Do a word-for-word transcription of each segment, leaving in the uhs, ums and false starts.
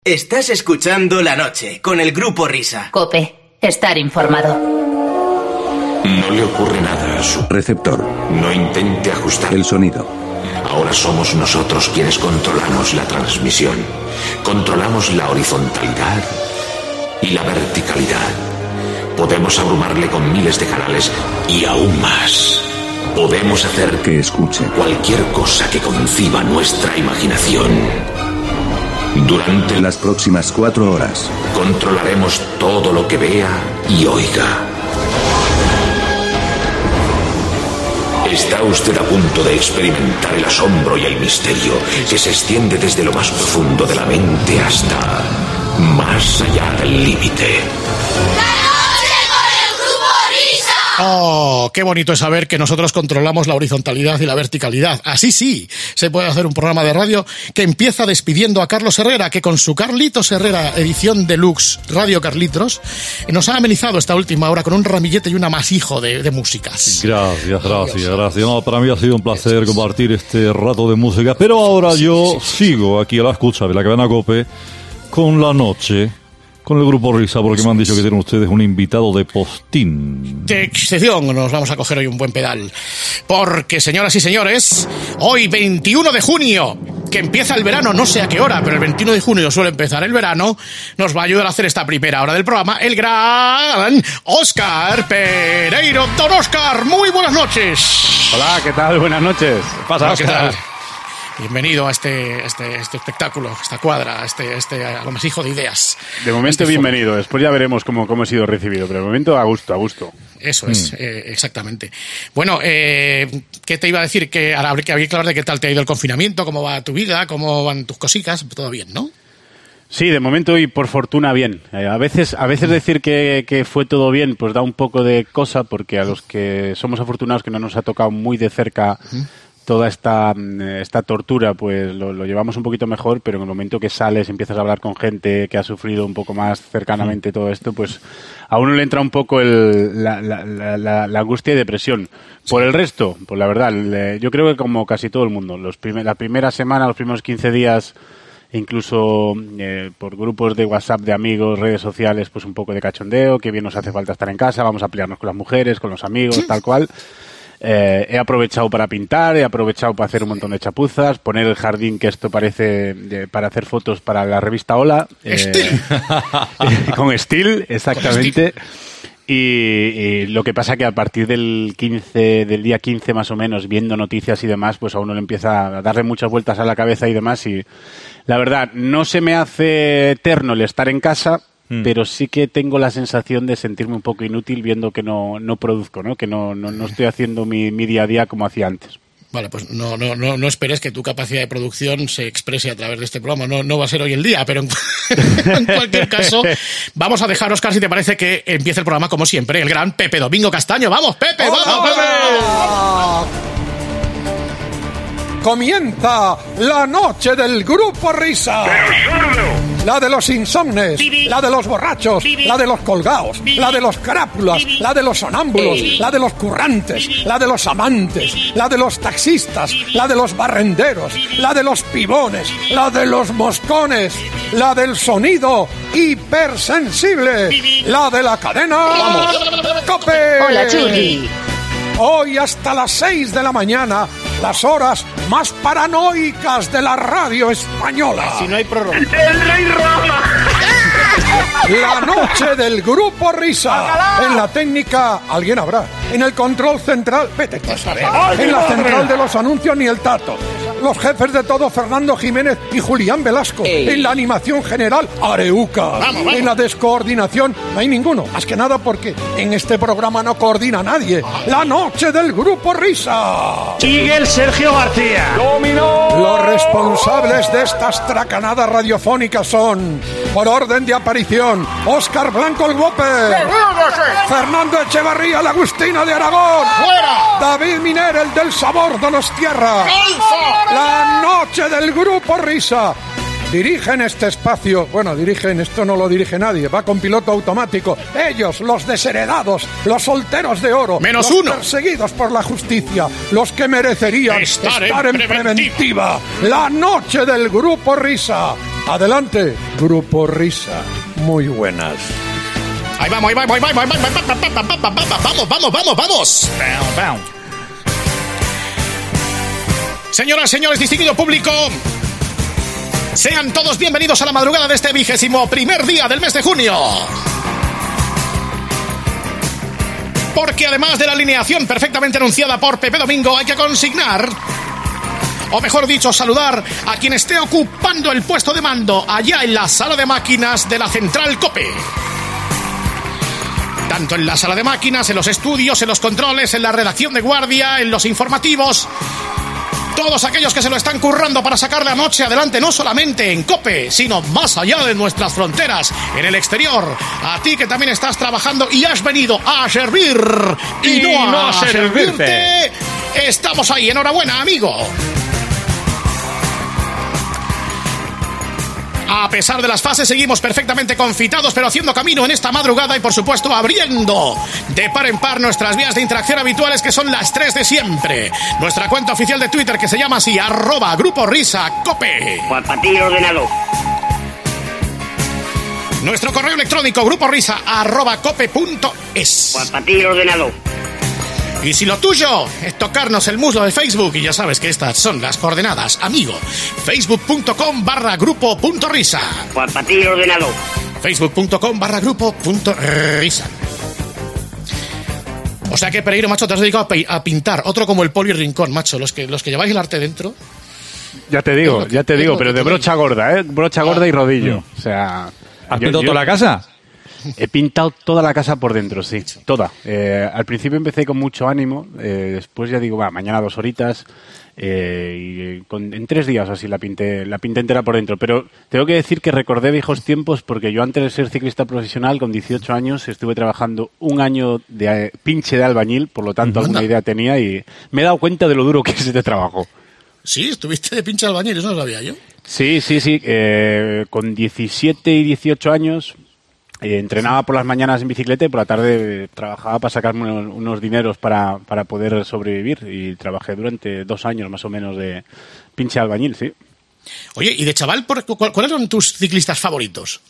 Estás escuchando La Noche con el Grupo Risa. COPE. Estar informado. No le ocurre nada a su receptor. No intente ajustar el sonido. Ahora somos nosotros quienes controlamos la transmisión. Controlamos la horizontalidad y la verticalidad. Podemos abrumarle con miles de canales y aún más. Podemos hacer que escuche cualquier cosa que conciba nuestra imaginación. Durante las próximas cuatro horas controlaremos todo lo que vea y oiga. Está usted a punto de experimentar el asombro y el misterio que se extiende desde lo más profundo de la mente hasta más allá del límite. Oh, qué bonito es saber que nosotros controlamos la horizontalidad y la verticalidad. Así sí, se puede hacer un programa de radio que empieza despidiendo a Carlos Herrera, que con su Carlitos Herrera edición deluxe Radio Carlitos nos ha amenizado esta última hora con un ramillete y un amasijo de, de músicas. Gracias, gracias, gracias. No, para mí ha sido un placer compartir este rato de música, pero ahora yo sigo aquí a la escucha de la cadena COPE con La Noche, con el Grupo Risa, porque me han dicho que tienen ustedes un invitado de postín. De excepción, nos vamos a coger hoy un buen pedal. Porque, señoras y señores, hoy veintiuno de junio, que empieza el verano, no sé a qué hora, pero el veintiuno de junio suele empezar el verano, nos va a ayudar a hacer esta primera hora del programa el gran Óscar Pereiro. Don Óscar, muy buenas noches. Hola, ¿qué tal? Buenas noches. ¿Qué pasa, Óscar? Bienvenido a este, este, este espectáculo, esta cuadra, este, este amasijo de ideas. De momento este bienvenido, después ya veremos cómo, cómo he sido recibido, pero de momento a gusto, a gusto. Eso es, mm. eh, exactamente. Bueno, eh, ¿qué te iba a decir? Que ahora habría que hablar de qué tal te ha ido el confinamiento, cómo va tu vida, cómo van tus cositas, todo bien, ¿no? Sí, de momento y por fortuna bien. Eh, a veces, a veces decir que, que fue todo bien, pues da un poco de cosa, porque a los que somos afortunados que no nos ha tocado muy de cerca mm. toda esta, esta tortura, pues lo, lo llevamos un poquito mejor, pero en el momento que sales, empiezas a hablar con gente que ha sufrido un poco más cercanamente sí. todo esto, pues a uno le entra un poco el, la, la, la, la angustia y depresión. Por sí. el resto, pues la verdad, le, yo creo que como casi todo el mundo, los primer, la primera semana, los primeros quince días, incluso eh, por grupos de WhatsApp de amigos, redes sociales, pues un poco de cachondeo, que bien nos hace falta estar en casa, vamos a pelearnos con las mujeres, con los amigos, sí. tal cual. Eh, he aprovechado para pintar, he aprovechado para hacer un montón de chapuzas, poner el jardín, que esto parece de, para hacer fotos para la revista Hola. ¡Estil! Eh, con Estil, exactamente. Y, y lo que pasa que a partir del quince, del día quince más o menos, viendo noticias y demás, pues a uno le empieza a darle muchas vueltas a la cabeza y demás. Y la verdad, no se me hace eterno el estar en casa, pero sí que tengo la sensación de sentirme un poco inútil viendo que no, no produzco, ¿no? Que no, no, no estoy haciendo mi, mi día a día como hacía antes. Vale, pues no, no, no, no esperes que tu capacidad de producción se exprese a través de este programa. No, no va a ser hoy el día, pero en, en cualquier caso, vamos a dejar, Óscar, si te parece, que empiece el programa como siempre, el gran Pepe Domingo Castaño. ¡Vamos, Pepe! ¡Vamos, ¡Hola, Pepe! Comienza la noche del Grupo Risa. La de los insomnes, Bibi. La de los borrachos, Bibi. La de los colgaos, Bibi. La de los crápulas, Bibi. La de los sonámbulos, Bibi. La de los currantes, Bibi. La de los amantes, Bibi. La de los taxistas, Bibi. La de los barrenderos, Bibi. La de los pibones, Bibi. La de los moscones, Bibi. La del sonido hipersensible, Bibi. La de la cadena Vamos. COPE. Hola, Chuli. Hoy hasta las seis de la mañana, las horas más paranoicas de la radio española. Si no hay prórroga. ¡El Rey Rama! La noche del Grupo Risa. En la técnica, alguien habrá. En el control central, vete tú a saber. En la central de los anuncios, ni el tato. Los jefes de todo, Fernando Jiménez y Julián Velasco. Ey. En la animación general, Areuca. Vamos, vamos. En la descoordinación, no hay ninguno. Más que nada porque en este programa no coordina nadie. La noche del Grupo Risa. Sigue el Sergio García. ¡Dominó! Los responsables de estas tracanadas radiofónicas son, por orden de aparición, Óscar Blanco el Whopper. Fernando Echevarría, la Agustina de Aragón. ¡Fuera! David Miner, el del sabor Donostierra. La noche del Grupo Risa. Dirigen este espacio, bueno, dirigen, esto no lo dirige nadie, va con piloto automático. Ellos, los desheredados, los solteros de oro, menos los uno, perseguidos por la justicia, los que merecerían estar, estar en, preventiva. en preventiva. La noche del Grupo Risa. Adelante, Grupo Risa. Muy buenas. Ahí vamos, ahí vamos, ahí vamos, ahí vamos, vamos, vamos, vamos, vamos. Señoras, señores, distinguido público, sean todos bienvenidos a la madrugada de este vigésimo primer día del mes de junio. Porque además de la alineación perfectamente anunciada por Pepe Domingo, hay que consignar, o mejor dicho, saludar a quien esté ocupando el puesto de mando allá en la sala de máquinas de la Central COPE. Tanto en la sala de máquinas, en los estudios, en los controles, en la redacción de guardia, en los informativos. Todos aquellos que se lo están currando para sacar la noche adelante, no solamente en COPE, sino más allá de nuestras fronteras, en el exterior. A ti que también estás trabajando y has venido a servir y, y no, a, no a servirte. servirte. Estamos ahí, enhorabuena, amigo. A pesar de las fases, seguimos perfectamente confitados, pero haciendo camino en esta madrugada y, por supuesto, abriendo de par en par nuestras vías de interacción habituales, que son las tres de siempre. Nuestra cuenta oficial de Twitter, que se llama así, arroba Grupo Risa Cope. Juan Patillo ordenado. Nuestro correo electrónico, gruporisa arroba cope punto es. Juan Patillo ordenado. Y si lo tuyo es tocarnos el muslo de Facebook, y ya sabes que estas son las coordenadas, amigo, facebook.com barra grupo punto risa. Juan Patillo ordenado. facebook.com barra grupo punto risa. O sea que, Pereiro, macho, te has dedicado a pintar. Otro como el Poli Rincón, macho. Los que, los que lleváis el arte dentro. Ya te digo, ya te digo, pero de brocha gorda, ¿eh? Brocha gorda y rodillo. Mm. O sea... ¿Has pintado toda la casa? He pintado toda la casa por dentro, sí, toda. Eh, al principio empecé con mucho ánimo, eh, después ya digo, va, mañana dos horitas, eh, y con, en tres días así la pinté, la pinté entera por dentro. Pero tengo que decir que recordé viejos tiempos, porque yo antes de ser ciclista profesional, con dieciocho años, estuve trabajando un año de eh, pinche de albañil, por lo tanto alguna idea tenía y me he dado cuenta de lo duro que es este trabajo. Sí, estuviste de pinche albañil, eso no lo sabía yo. Sí, sí, sí, eh, con diecisiete y dieciocho años... Eh, entrenaba por las mañanas en bicicleta y por la tarde trabajaba para sacarme unos, unos dineros para, para poder sobrevivir, y trabajé durante dos años más o menos de pinche albañil, sí. Oye, ¿y de chaval, cuáles eran tus ciclistas favoritos?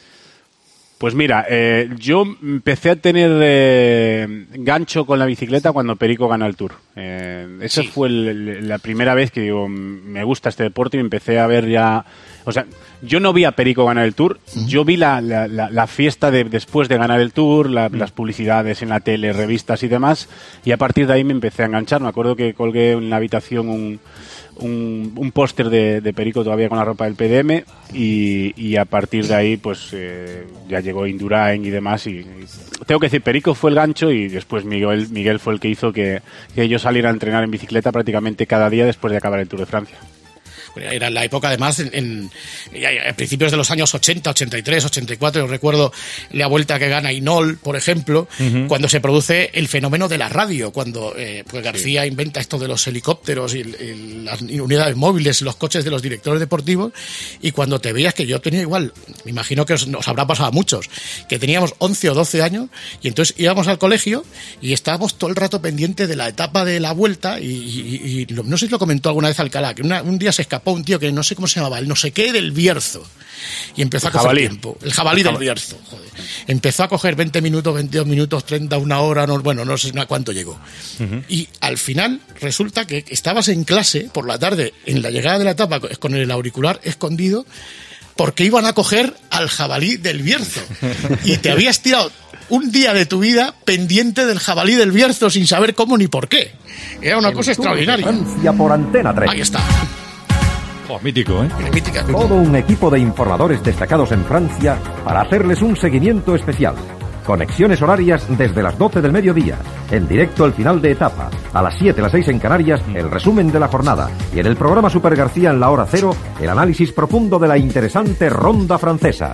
Pues mira, eh, yo empecé a tener eh, gancho con la bicicleta cuando Perico ganó el Tour. Eh, esa sí. fue el, el, la primera vez que digo, me gusta este deporte, y empecé a ver ya... O sea, yo no vi a Perico ganar el Tour, uh-huh. yo vi la, la, la, la fiesta de después de ganar el Tour, la, uh-huh. las publicidades en la tele, revistas y demás, y a partir de ahí me empecé a enganchar. Me acuerdo que colgué en la habitación un... un, un póster de, de Perico todavía con la ropa del P D M, y, y a partir de ahí pues eh, ya llegó Indurain y demás, y, y tengo que decir, Perico fue el gancho, y después Miguel, Miguel fue el que hizo que, que yo saliera a entrenar en bicicleta prácticamente cada día después de acabar el Tour de Francia. Era la época, además, en, en, en principios de los años ochenta, ochenta y tres, ochenta y cuatro, yo recuerdo la vuelta que gana Inol, por ejemplo, uh-huh. cuando se produce el fenómeno de la radio, cuando eh, pues García sí. inventa esto de los helicópteros y, y las unidades móviles y los coches de los directores deportivos, y cuando te veías, que yo tenía igual, me imagino que os, os habrá pasado a muchos, que teníamos once o doce años, y entonces íbamos al colegio y estábamos todo el rato pendientes de la etapa de la vuelta, y, y, y no sé si lo comentó alguna vez Alcalá, que una, un día se escapó un tío que no sé cómo se llamaba, el no sé qué del Bierzo, y empezó el a coger jabalí. tiempo, el jabalí el del Bierzo, joder. Empezó a coger veinte minutos, veintidós minutos, treinta, una hora, no, bueno, no sé a cuánto llegó. Uh-huh. Y al final resulta que estabas en clase por la tarde, en la llegada de la etapa, con el auricular escondido, porque iban a coger al jabalí del Bierzo, y te habías tirado un día de tu vida pendiente del jabalí del Bierzo sin saber cómo ni por qué. Era una el cosa extraordinaria. Francia por Antena tres. Ahí está. Oh, mítico, ¿eh? Mítica. Todo un equipo de informadores destacados en Francia para hacerles un seguimiento especial. Conexiones horarias desde las doce del mediodía, en directo el final de etapa, a las siete, las seis en Canarias, el resumen de la jornada, y en el programa Super García en la hora cero, el análisis profundo de la interesante ronda francesa.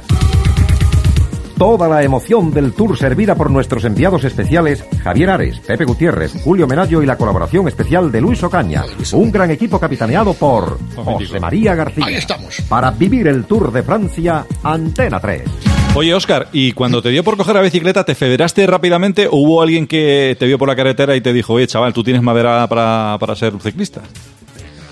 Toda la emoción del Tour servida por nuestros enviados especiales Javier Ares, Pepe Gutiérrez, Julio Menayo y la colaboración especial de Luis Ocaña. Un gran equipo capitaneado por José María García. Ahí estamos. Para vivir el Tour de Francia, Antena tres. Oye, Óscar, ¿y cuando te dio por coger la bicicleta, te federaste rápidamente o hubo alguien que te vio por la carretera y te dijo, oye, chaval, tú tienes madera para, para ser ciclista?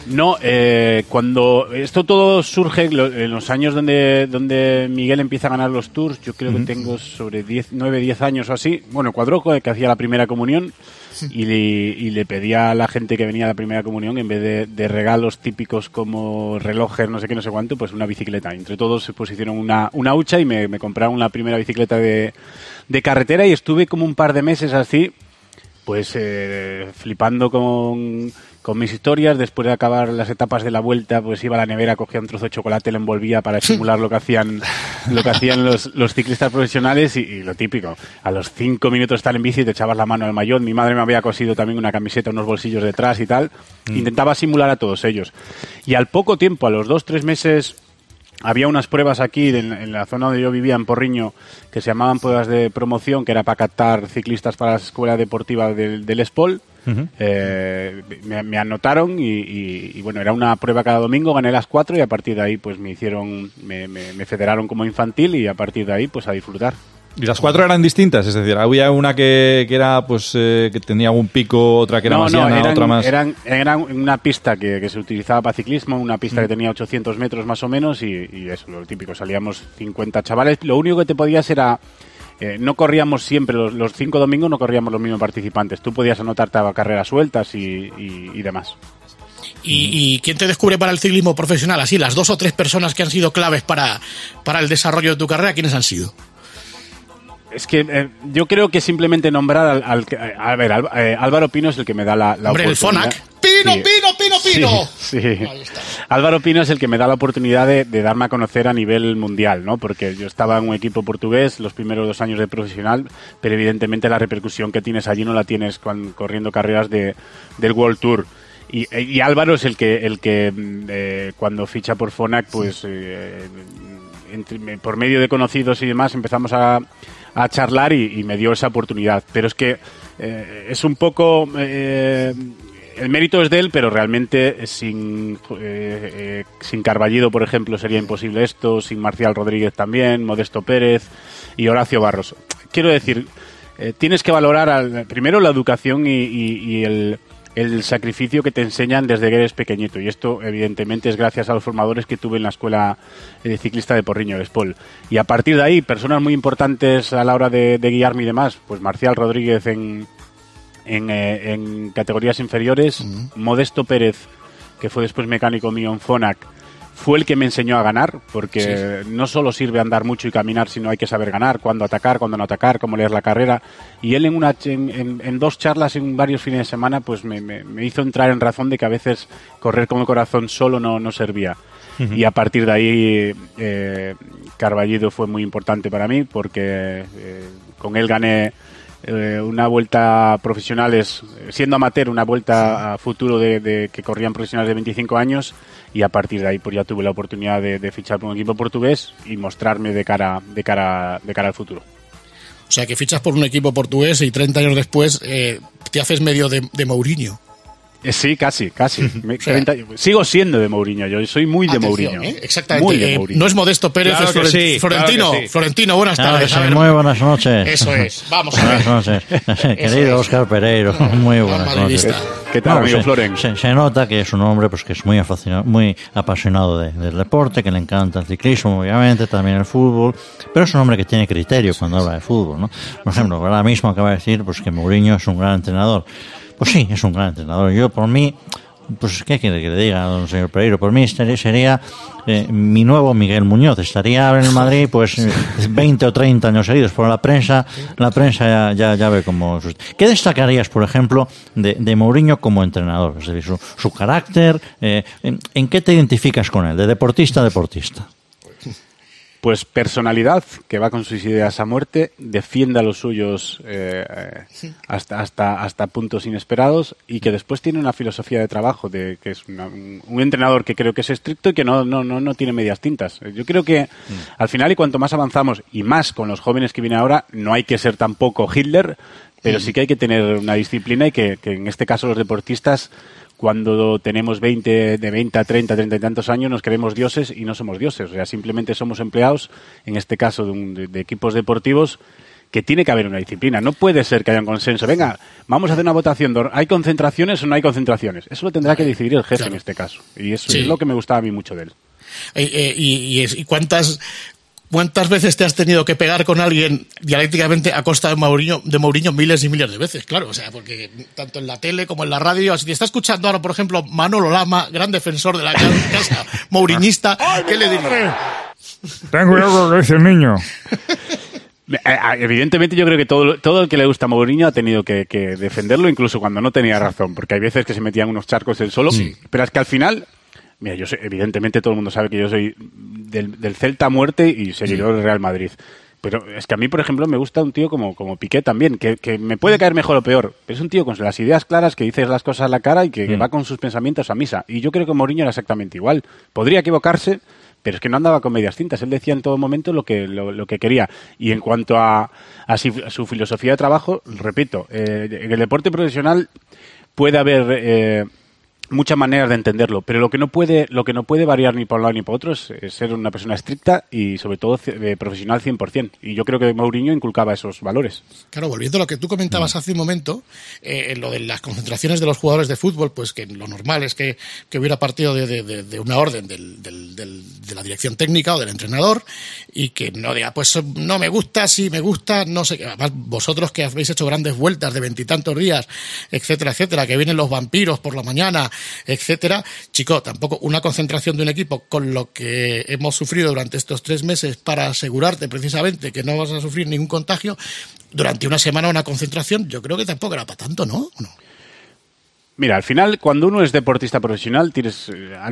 No, eh, cuando esto todo surge en los años donde donde Miguel empieza a ganar los tours, yo creo uh-huh. que tengo sobre diez, nueve, diez años o así, bueno, Cuadroco, que hacía la primera comunión, y le, y le pedía a la gente que venía a la primera comunión, en vez de, de regalos típicos como relojes, no sé qué, no sé cuánto, pues una bicicleta. Entre todos pues hicieron una, una hucha y me, me compraron la primera bicicleta de, de carretera, y estuve como un par de meses así, pues eh, flipando con... con mis historias. Después de acabar las etapas de la vuelta, pues iba a la nevera, cogía un trozo de chocolate, lo envolvía para simular lo que hacían lo que hacían los, los ciclistas profesionales, y, y lo típico, a los cinco minutos de estar en bici te echabas la mano al maillot. Mi madre me había cosido también una camiseta, unos bolsillos detrás y tal. Mm. Intentaba simular a todos ellos. Y al poco tiempo, a los dos, tres meses, había unas pruebas aquí en, en la zona donde yo vivía, en Porriño, que se llamaban pruebas de promoción, que era para captar ciclistas para la escuela deportiva del, del Espol. Uh-huh. Eh, me, me anotaron y, y, y bueno, era una prueba cada domingo, gané las cuatro y a partir de ahí pues me hicieron, me, me, me federaron como infantil, y a partir de ahí pues a disfrutar. ¿Y las cuatro eran distintas? Es decir, había una que, que era pues eh, que tenía un pico, otra que era no, más no, llana, eran, otra más... eran, eran una pista que, que se utilizaba para ciclismo, una pista mm. que tenía ochocientos metros más o menos, y, y eso, lo típico, salíamos cincuenta chavales. Lo único que te podías era... Eh, no corríamos siempre, los, los cinco domingos no corríamos los mismos participantes. Tú podías anotarte a carreras sueltas y, y, y demás. ¿Y, ¿Y quién te descubre para el ciclismo profesional? Así, las dos o tres personas que han sido claves para, para el desarrollo de tu carrera, ¿quiénes han sido? Es que eh, yo creo que simplemente nombrar al... al a ver, al, eh, Álvaro Pino es el que me da la, la Hombre, oportunidad. el Fonac. ¡Pino, sí. Pino, Pino, Pino! Sí, sí. Álvaro Pino es el que me da la oportunidad de, de darme a conocer a nivel mundial, ¿no? Porque yo estaba en un equipo portugués los primeros dos años de profesional, pero evidentemente la repercusión que tienes allí no la tienes cuando, corriendo carreras de, del World Tour. Y, y Álvaro es el que, el que eh, cuando ficha por Fonac, pues eh, entre, por medio de conocidos y demás empezamos a... a charlar y, y me dio esa oportunidad. Pero es que eh, es un poco... Eh, el mérito es de él, pero realmente sin, eh, eh, sin Carballido, por ejemplo, sería imposible esto, sin Marcial Rodríguez también, Modesto Pérez y Horacio Barros. Quiero decir, eh, tienes que valorar al, primero la educación y, y, y el... el sacrificio que te enseñan desde que eres pequeñito, y esto evidentemente es gracias a los formadores que tuve en la escuela de ciclista de Porriño, el Espol. Y a partir de ahí, personas muy importantes a la hora de, de guiarme y demás, pues Marcial Rodríguez en, en, eh, en categorías inferiores, uh-huh. Modesto Pérez, que fue después mecánico mío en Fonac, fue el que me enseñó a ganar, porque sí. no solo sirve andar mucho y caminar, sino hay que saber ganar, cuándo atacar, cuándo no atacar, cómo leer la carrera. Y él en una en, en, en dos charlas en varios fines de semana pues me, me, me hizo entrar en razón de que a veces correr con el corazón solo no, no servía. Uh-huh. Y a partir de ahí eh, Carballido fue muy importante para mí, porque eh, con él gané eh, una vuelta profesionales, siendo amateur, una vuelta a futuro de, de que corrían profesionales de veinticinco años, y a partir de ahí pues ya tuve la oportunidad de, de fichar por un equipo portugués y mostrarme de cara de cara de cara al futuro. O sea, que fichas por un equipo portugués y treinta años después eh, te haces medio de, de Mourinho. Eh, sí, casi, casi. Me, o sea, treinta, sigo siendo de Mourinho, yo soy muy de Mourinho. ¿eh? Exactamente. Muy de eh, Mourinho. No es Modesto Pérez, claro es Florent- sí, Florentino. Claro sí. Florentino, buenas Claro tardes. sí, A ver, muy buenas noches. Eso es. Vamos a ver. Buenas noches. Querido Óscar Pereiro, muy buenas noches. ¿Qué tal, No, amigo se, Floren? Se, se nota que es un hombre pues que es muy aficionado, muy apasionado de, del deporte, que le encanta el ciclismo, obviamente, también el fútbol, pero es un hombre que tiene criterio cuando habla de fútbol, ¿no? Por ejemplo, ahora mismo acaba de decir pues que Mourinho es un gran entrenador. Pues sí, es un gran entrenador. Yo, por mí, pues, ¿qué quiere que le diga, don señor Pereiro? Por mí sería, sería eh, mi nuevo Miguel Muñoz. Estaría en el Madrid, pues, veinte o treinta años seguidos. Por la prensa, la prensa ya, ya, ya ve cómo... ¿Qué destacarías, por ejemplo, de, de Mourinho como entrenador? Es decir, su, su carácter, eh, ¿en, ¿en qué te identificas con él? ¿De deportista a deportista? Pues personalidad, que va con sus ideas a muerte, defiende a los suyos eh, sí. hasta hasta hasta puntos inesperados, y que después tiene una filosofía de trabajo, de que es una, un, un entrenador que creo que es estricto y que no no no, no tiene medias tintas. Yo creo que mm. al final, y cuanto más avanzamos, y más con los jóvenes que vienen ahora, no hay que ser tampoco Hitler, pero mm. sí que hay que tener una disciplina, y que, que en este caso los deportistas, cuando tenemos veinte, de veinte a treinta, treinta y tantos años, nos creemos dioses y no somos dioses. O sea, simplemente somos empleados, en este caso de, un, de, de equipos deportivos, que tiene que haber una disciplina. No puede ser que haya un consenso. Venga, vamos a hacer una votación. ¿Hay concentraciones o no hay concentraciones? Eso lo tendrá que decidir el jefe, claro, en este caso. Y eso sí. es lo que me gustaba a mí mucho de él. Eh, eh, y, y, ¿Y cuántas... ¿Cuántas veces te has tenido que pegar con alguien dialécticamente a costa de Mourinho, de Mourinho miles y miles de veces? Claro, o sea, porque tanto en la tele como en la radio, si te está escuchando ahora, por ejemplo, Manolo Lama, gran defensor de la casa mouriñista, ¿qué le diría? Ten cuidado con lo que dice el niño. Evidentemente yo creo que todo, todo el que le gusta a Mourinho ha tenido que, que defenderlo, incluso cuando no tenía razón, porque hay veces que se metían unos charcos él solo, sí. pero es que al final... Mira, yo soy, evidentemente todo el mundo sabe que yo soy del, del Celta a muerte y seguidor sí. del Real Madrid. Pero es que a mí, por ejemplo, me gusta un tío como, como Piqué también, que, que me puede caer mejor o peor. Es un tío con las ideas claras, que dice las cosas a la cara y que, mm. que va con sus pensamientos a misa. Y yo creo que Mourinho era exactamente igual. Podría equivocarse, pero es que no andaba con medias tintas. Él decía en todo momento lo que, lo, lo que quería. Y en cuanto a, a, su, a su filosofía de trabajo, repito, eh, en el deporte profesional puede haber... Eh, muchas maneras de entenderlo, pero lo que no puede lo que no puede variar ni por un lado ni por otro es, es ser una persona estricta y sobre todo eh, profesional cien por ciento. Y yo creo que Mourinho inculcaba esos valores. Claro, volviendo a lo que tú comentabas mm. hace un momento, eh, lo de las concentraciones de los jugadores de fútbol, pues que lo normal es que, que hubiera partido de, de, de, de una orden del, del, del, de la dirección técnica o del entrenador y que no diga, pues no me gusta, sí me gusta, no sé qué. Además, vosotros que habéis hecho grandes vueltas de veintitantos días, etcétera, etcétera, que vienen los vampiros por la mañana, etcétera. Chico, tampoco una concentración de un equipo con lo que hemos sufrido durante estos tres meses para asegurarte precisamente que no vas a sufrir ningún contagio, durante una semana una concentración, yo creo que tampoco era para tanto, ¿no? ¿No? Mira, al final, cuando uno es deportista profesional, tienes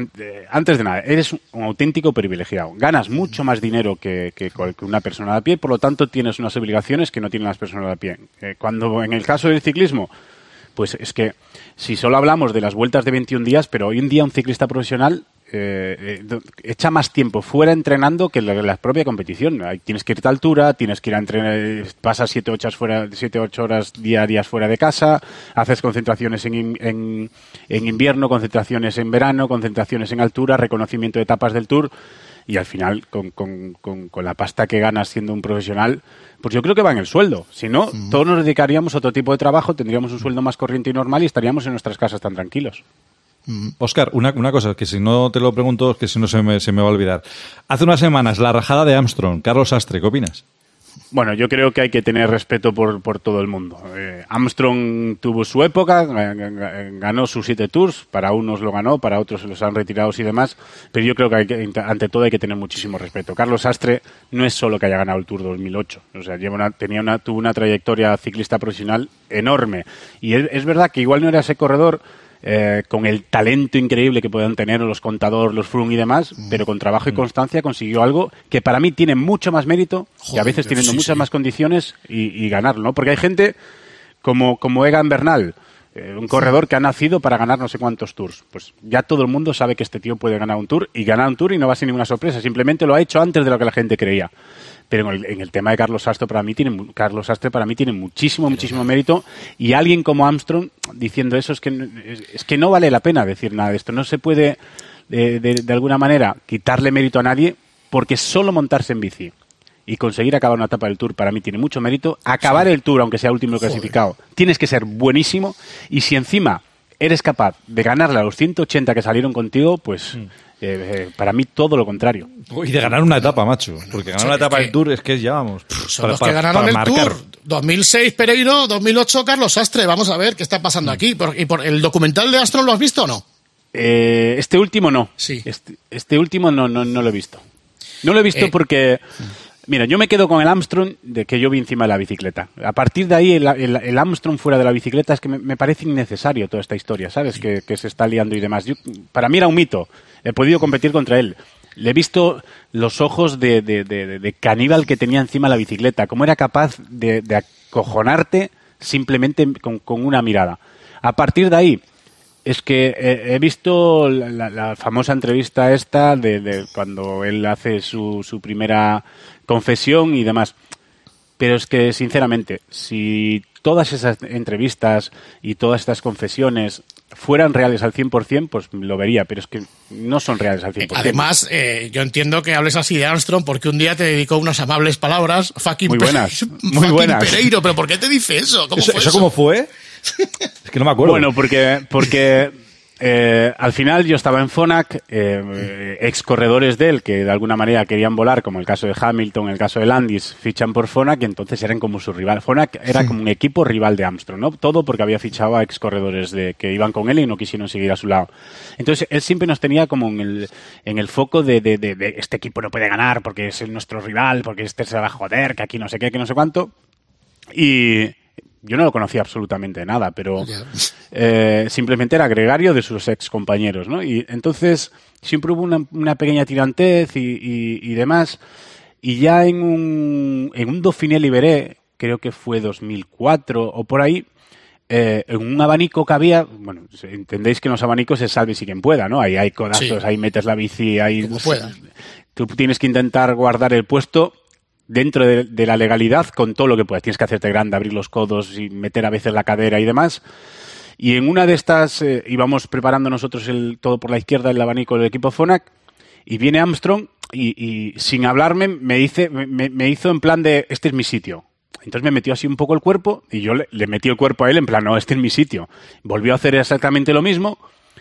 antes de nada, eres un auténtico privilegiado. Ganas mucho más dinero que, que, que una persona de a pie, por lo tanto tienes unas obligaciones que no tienen las personas de a pie. Cuando en el caso del ciclismo, pues es que si solo hablamos de las vueltas de veintiún días, pero hoy en día un ciclista profesional eh, eh, echa más tiempo fuera entrenando que la, la propia competición. Tienes que irte a altura, tienes que ir a entrenar, pasas siete ocho horas fuera, siete ocho horas diarias fuera de casa, haces concentraciones en, en, en invierno, concentraciones en verano, concentraciones en altura, reconocimiento de etapas del Tour. Y al final, con, con, con, con la pasta que ganas siendo un profesional, pues yo creo que va en el sueldo. Si no, uh-huh. todos nos dedicaríamos a otro tipo de trabajo, tendríamos un sueldo más corriente y normal y estaríamos en nuestras casas tan tranquilos. Uh-huh. Óscar, una, una cosa, que si no te lo pregunto, que si no se me, se me va a olvidar. Hace unas semanas, la rajada de Armstrong, Carlos Sastre, ¿qué opinas? Bueno, yo creo que hay que tener respeto por, por todo el mundo. Eh, Armstrong tuvo su época, ganó sus siete tours, para unos lo ganó, para otros se los han retirado y demás, pero yo creo que, hay que ante todo hay que tener muchísimo respeto. Carlos Sastre no es solo que haya ganado el Tour dos mil ocho, o sea, lleva una, tenía una, tuvo una trayectoria ciclista profesional enorme, y es, es verdad que igual no era ese corredor Eh, con el talento increíble que puedan tener los Contador, los Froome y demás, mm. pero con trabajo y constancia consiguió algo que para mí tiene mucho más mérito Joder, y a veces teniendo sí, muchas sí. más condiciones y, y ganarlo, ¿no? Porque hay gente como, como Egan Bernal, eh, un corredor que ha nacido para ganar no sé cuántos tours. Pues ya todo el mundo sabe que este tío puede ganar un tour y ganar un tour y no va a ser ninguna sorpresa, simplemente lo ha hecho antes de lo que la gente creía. Pero en el, en el tema de Carlos Sastre para mí tiene Carlos Sastre para mí tiene muchísimo muchísimo mérito, y alguien como Armstrong diciendo eso es que es, es que no vale la pena decir nada de esto. No se puede de, de, de alguna manera quitarle mérito a nadie, porque solo montarse en bici y conseguir acabar una etapa del Tour para mí tiene mucho mérito. Acabar sí. el Tour, aunque sea último clasificado, tienes que ser buenísimo, y si encima eres capaz de ganarle a los ciento ochenta que salieron contigo, pues mm. Eh, eh, para mí todo lo contrario. Y de ganar una etapa, macho. Porque ganar una etapa del Tour es que ya vamos. Son para, los que para, ganaron el marcar. Tour. dos mil seis Pereiro, dos mil ocho Carlos Sastre. Vamos a ver qué está pasando mm. aquí. Por, ¿Y por el documental de Armstrong lo has visto o no? Eh, este último no. Sí. Este, este último no, no, no lo he visto. No lo he visto eh. porque... Mira, yo me quedo con el Armstrong de que yo vi encima de la bicicleta. A partir de ahí, el, el, el Armstrong fuera de la bicicleta es que me, me parece innecesario toda esta historia, ¿sabes? Que, que se está liando y demás. Yo, para mí era un mito. He podido competir contra él. Le he visto los ojos de, de, de, de caníbal que tenía encima la bicicleta. Cómo era capaz de, de acojonarte simplemente con, con una mirada. A partir de ahí, es que he, he visto la, la, la famosa entrevista esta de, de cuando él hace su, su primera confesión y demás. Pero es que, sinceramente, si todas esas entrevistas y todas estas confesiones fueran reales al cien por ciento, pues lo vería, pero es que no son reales al cien por ciento. Además, eh, yo entiendo que hables así de Armstrong porque un día te dedicó unas amables palabras, fucking, muy buenas, Pe- muy fucking buenas. Pereiro, pero ¿por qué te dice eso? ¿Cómo ¿Eso, fue eso eso? cómo fue? Es que no me acuerdo. Bueno, porque, porque eh, al final yo estaba en Fonac, eh, ex corredores de él que de alguna manera querían volar, como el caso de Hamilton, el caso de Landis, fichan por Fonac y entonces eran como su rival. Fonac era como un equipo rival de Armstrong, ¿no? Todo porque había fichado a ex corredores de, que iban con él y no quisieron seguir a su lado. Entonces él siempre nos tenía como en el, en el foco de, de, de, de este equipo no puede ganar porque es nuestro rival, porque este se va a joder, que aquí no sé qué, que no sé cuánto. Y yo no lo conocía absolutamente nada, pero eh, simplemente era gregario de sus ex compañeros, ¿no? Y entonces siempre hubo una, una pequeña tirantez y, y, y demás. Y ya en un, en un Dauphiné Libéré, creo que fue dos mil cuatro o por ahí, eh, en un abanico que había, bueno, entendéis que en los abanicos es salve si quien pueda, ¿no? Ahí hay codazos, sí. Ahí metes la bici, ahí como puedas. Tú tienes que intentar guardar el puesto dentro de, de la legalidad con todo lo que puedas. Tienes que hacerte grande, abrir los codos y meter a veces la cadera y demás. Y en una de estas eh, íbamos preparando nosotros el todo por la izquierda, el abanico del equipo Fonac, y viene Armstrong y, y sin hablarme me, dice, me, me hizo en plan de, este es mi sitio. Entonces me metió así un poco el cuerpo y yo le, le metí el cuerpo a él en plan, no, este es mi sitio. Volvió a hacer exactamente lo mismo.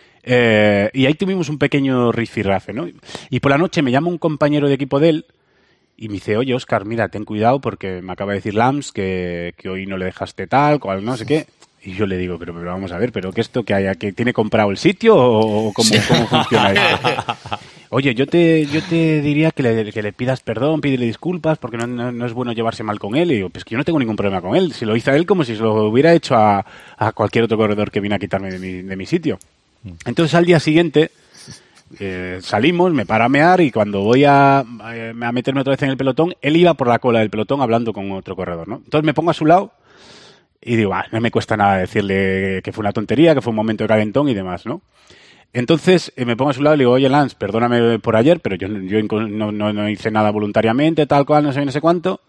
Eh, y ahí tuvimos un pequeño rifirrafe, ¿no? Y por la noche me llama un compañero de equipo de él y me dice, oye, Óscar, mira, ten cuidado porque me acaba de decir Lams que, que hoy no le dejaste tal, cual, no sé qué. Y yo le digo, pero, pero vamos a ver, ¿pero qué esto que haya? ¿Que tiene comprado el sitio o cómo, cómo funciona esto? Oye, yo te yo te diría que le, que le pidas perdón, pídele disculpas porque no, no, no es bueno llevarse mal con él. Y digo, pues que yo no tengo ningún problema con él. Si lo hizo a él como si se lo hubiera hecho a, a cualquier otro corredor que vino a quitarme de mi, de mi sitio. Entonces al día siguiente eh, salimos, me para a mear y cuando voy a, a meterme otra vez en el pelotón, él iba por la cola del pelotón hablando con otro corredor, ¿no? Entonces me pongo a su lado y digo, ah, no me cuesta nada decirle que fue una tontería, que fue un momento de calentón y demás, ¿no? Entonces eh, me pongo a su lado y le digo, oye Lance, perdóname por ayer, pero yo, yo no, no, no hice nada voluntariamente, tal cual, no sé, no sé cuánto.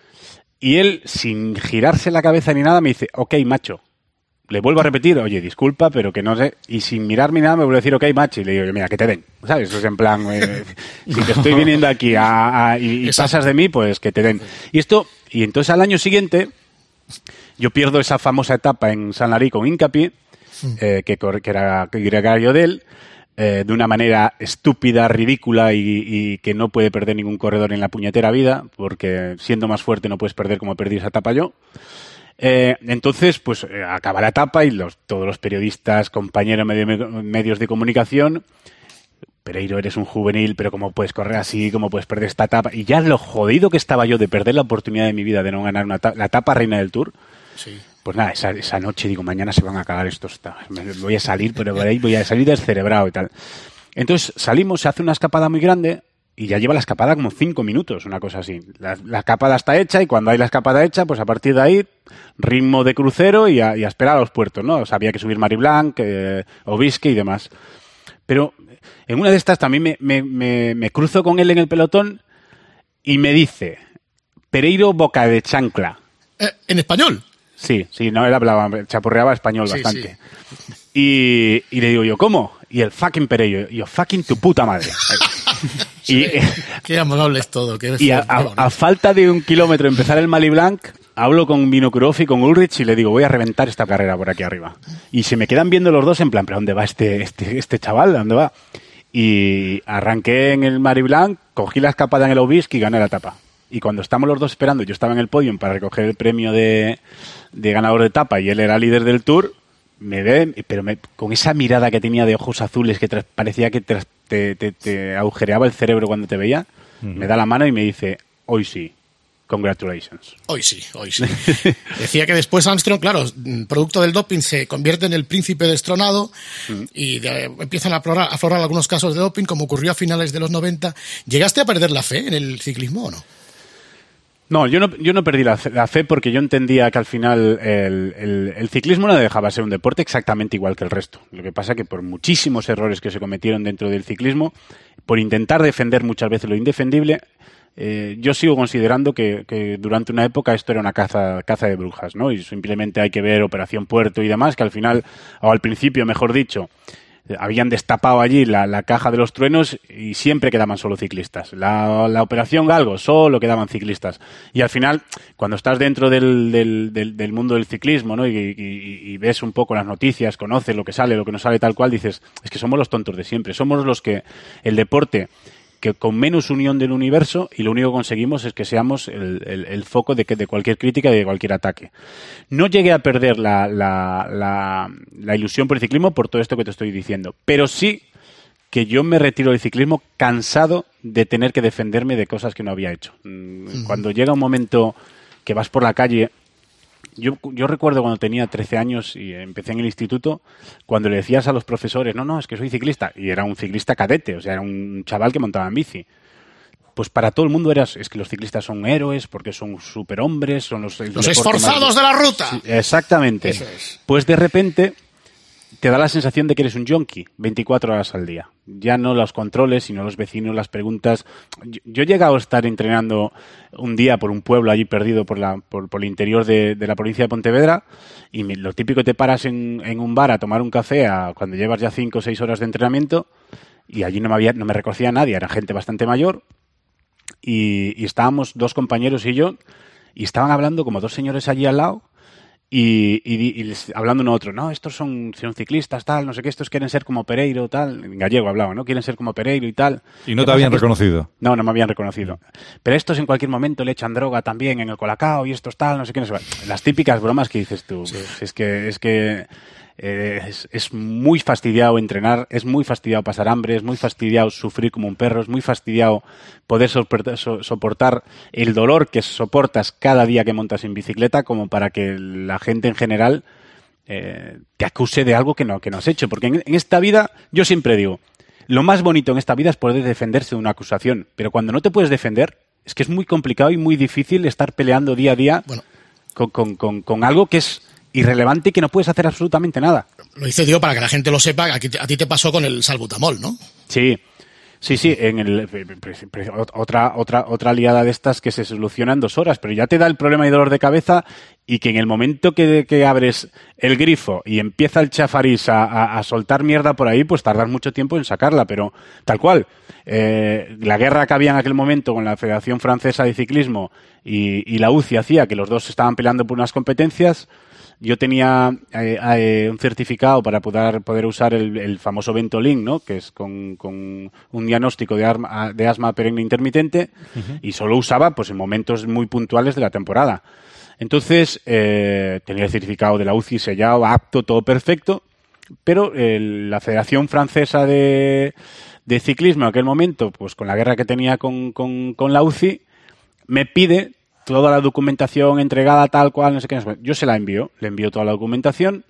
Y él, sin girarse la cabeza ni nada, me dice, ok, macho. Le vuelvo a repetir, oye, disculpa, pero que no sé. Y sin mirarme ni nada me vuelve a decir, ok, macho. Y le digo, mira, que te den. ¿Sabes? Eso es en plan, eh, si te estoy viniendo aquí a, a, y, y pasas de mí, pues que te den. Y esto, y entonces al año siguiente, yo pierdo esa famosa etapa en San Larí con Incapié, eh, que, que era gregario de él, eh, de una manera estúpida, ridícula y, y que no puede perder ningún corredor en la puñetera vida, porque siendo más fuerte no puedes perder como perdí esa etapa yo. Eh, entonces, pues eh, acaba la etapa y los, todos los periodistas, compañeros, medio, medios de comunicación, Pereiro, eres un juvenil, pero ¿cómo puedes correr así? ¿Cómo puedes perder esta etapa? Y ya lo jodido que estaba yo de perder la oportunidad de mi vida de no ganar una la etapa reina del Tour. Sí. Pues nada, esa, esa noche digo, mañana se van a acabar estos, me voy a salir, pero por ahí voy a salir descerebrado y tal. Entonces salimos, se hace una escapada muy grande y ya lleva la escapada como cinco minutos, una cosa así. La, la escapada está hecha y cuando hay la escapada hecha, pues a partir de ahí, ritmo de crucero y a, y a esperar a los puertos, ¿no? O sea, había que subir Mariblanc, eh, Obisque y demás. Pero en una de estas también me, me, me, me cruzo con él en el pelotón y me dice, Pereiro boca de chancla. Eh, ¿En español? Sí, sí, no, él hablaba, chapurreaba español sí, bastante. Sí. Y, y le digo yo, ¿cómo? Y el fucking Pereiro, y yo, fucking tu puta madre. Sí, y, qué amable es todo. Qué y a, a, a falta de un kilómetro de empezar el Maliblanc, hablo con Vinokurov y con Ulrich y le digo, voy a reventar esta carrera por aquí arriba. Y se me quedan viendo los dos en plan, ¿pero dónde va este, este, este chaval? ¿Dónde va? Y arranqué en el Mariblanc, cogí la escapada en el Obisque y gané la etapa. Y cuando estamos los dos esperando, yo estaba en el podio para recoger el premio de, de ganador de etapa y él era líder del Tour, me ve, pero me, con esa mirada que tenía de ojos azules que tras, parecía que tras, te, te, te agujereaba el cerebro cuando te veía, uh-huh. Me da la mano y me dice, hoy sí, congratulations. Hoy sí, hoy sí. Decía que después Armstrong, claro, producto del doping, se convierte en el príncipe destronado uh-huh. y de, empiezan a aflorar, a aflorar algunos casos de doping, como ocurrió a finales de los noventa. ¿Llegaste a perder la fe en el ciclismo o no? No, yo no, yo no perdí la, la fe porque yo entendía que al final el, el, el ciclismo no dejaba de ser un deporte exactamente igual que el resto. Lo que pasa que por muchísimos errores que se cometieron dentro del ciclismo, por intentar defender muchas veces lo indefendible, eh, yo sigo considerando que, que durante una época esto era una caza, caza de brujas, ¿no? Y simplemente hay que ver Operación Puerto y demás, que al final, o al principio, mejor dicho, habían destapado allí la, la caja de los truenos y siempre quedaban solo ciclistas. La, la Operación Galgo, solo quedaban ciclistas. Y al final, cuando estás dentro del, del, del, del mundo del ciclismo, ¿no? Y, y, y ves un poco las noticias, conoces lo que sale, lo que no sale, tal cual, dices, es que somos los tontos de siempre. Somos los que el deporte que con menos unión del universo, y lo único que conseguimos es que seamos el, el, el foco de, que, de cualquier crítica y de cualquier ataque. No llegué a perder la, la, la, la ilusión por el ciclismo por todo esto que te estoy diciendo, pero sí que yo me retiro del ciclismo cansado de tener que defenderme de cosas que no había hecho. Cuando llega un momento que vas por la calle... Yo, yo recuerdo cuando tenía trece años y empecé en el instituto, cuando le decías a los profesores, no, no, es que soy ciclista, y era un ciclista cadete, o sea, era un chaval que montaba en bici. Pues para todo el mundo eras, es que los ciclistas son héroes, porque son superhombres, son los... Los esforzados de la ruta. Sí, exactamente. Eso es. Pues de repente te da la sensación de que eres un yonki veinticuatro horas al día. Ya no los controles, sino los vecinos, las preguntas. Yo, yo he llegado a estar entrenando un día por un pueblo allí perdido por, la, por, por el interior de, de la provincia de Pontevedra, y me, lo típico, te paras en, en un bar a tomar un café a, cuando llevas ya cinco o seis horas de entrenamiento, y allí no me, había, no me reconocía nadie, era gente bastante mayor, y, y estábamos dos compañeros y yo, y estaban hablando como dos señores allí al lado, Y, y, y les, hablando uno a otro, no, estos son, son ciclistas, tal, no sé qué, estos quieren ser como Pereiro, tal, en gallego hablaba, ¿no? Quieren ser como Pereiro y tal. ¿Y no te habían reconocido? No, no me habían reconocido. Pero estos en cualquier momento le echan droga también en el Colacao y estos tal, no sé qué, no sé qué. Las típicas bromas que dices tú. Sí. Es que, es que eh, es, es muy fastidiado entrenar, es muy fastidiado pasar hambre, es muy fastidiado sufrir como un perro, es muy fastidiado poder soportar, so, soportar el dolor que soportas cada día que montas en bicicleta, como para que la gente en general eh, te acuse de algo que no, que no has hecho. Porque en, en esta vida, yo siempre digo, lo más bonito en esta vida es poder defenderse de una acusación, pero cuando no te puedes defender, es que es muy complicado y muy difícil estar peleando día a día bueno. con, con, con, con algo que es irrelevante y que no puedes hacer absolutamente nada. Lo hice, digo, para que la gente lo sepa, a ti te pasó con el salbutamol, ¿no? Sí, sí, sí, en el, otra, otra, otra liada de estas que se soluciona en dos horas, pero ya te da el problema y dolor de cabeza, y que en el momento que, que abres el grifo y empieza el chafariz a, a, a soltar mierda por ahí, pues tardas mucho tiempo en sacarla, pero tal cual. Eh, la guerra que había en aquel momento con la Federación Francesa de Ciclismo y, y la U C I hacía que los dos estaban peleando por unas competencias. Yo tenía eh, eh, un certificado para poder, poder usar el, el famoso Ventolin, ¿no? Que es con, con un diagnóstico de, arma, de asma perenne intermitente, uh-huh. y solo usaba pues en momentos muy puntuales de la temporada. Entonces, eh, tenía el certificado de la U C I sellado, apto, todo perfecto, pero eh, la Federación Francesa de, de Ciclismo en aquel momento, pues con la guerra que tenía con, con, con la U C I, me pide toda la documentación entregada tal cual, no sé qué. Yo se la envío, le envío toda la documentación,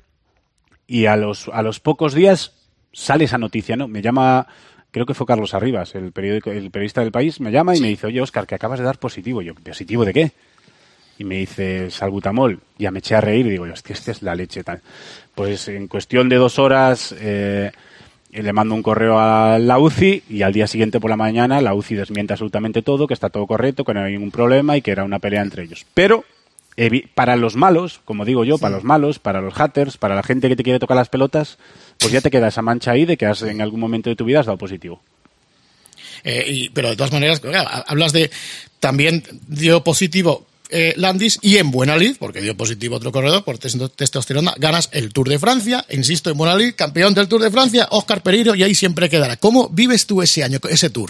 y a los a los pocos días sale esa noticia, ¿no? Me llama, creo que fue Carlos Arribas, el periódico, el periodista del País, me llama y me dice, oye, Óscar, que acabas de dar positivo. Y yo, ¿positivo de qué? Y me dice, salbutamol. Ya me eché a reír y digo, hostia, esta es la leche, tal. Pues en cuestión de dos horas... Eh, le mando un correo a la U C I, y al día siguiente por la mañana la U C I desmiente absolutamente todo, que está todo correcto, que no hay ningún problema y que era una pelea entre ellos. Pero para los malos, como digo yo, sí. para los malos, para los haters, para la gente que te quiere tocar las pelotas, pues ya te queda esa mancha ahí de que has, en algún momento de tu vida has dado positivo. Eh, y, pero de todas maneras, claro, hablas de también dio positivo Eh, Landis, y en buena lid, porque dio positivo otro corredor por testosterona, ganas el Tour de Francia, insisto, en buena lid, campeón del Tour de Francia, Óscar Pereiro, y ahí siempre quedará. ¿Cómo vives tú ese año, ese Tour?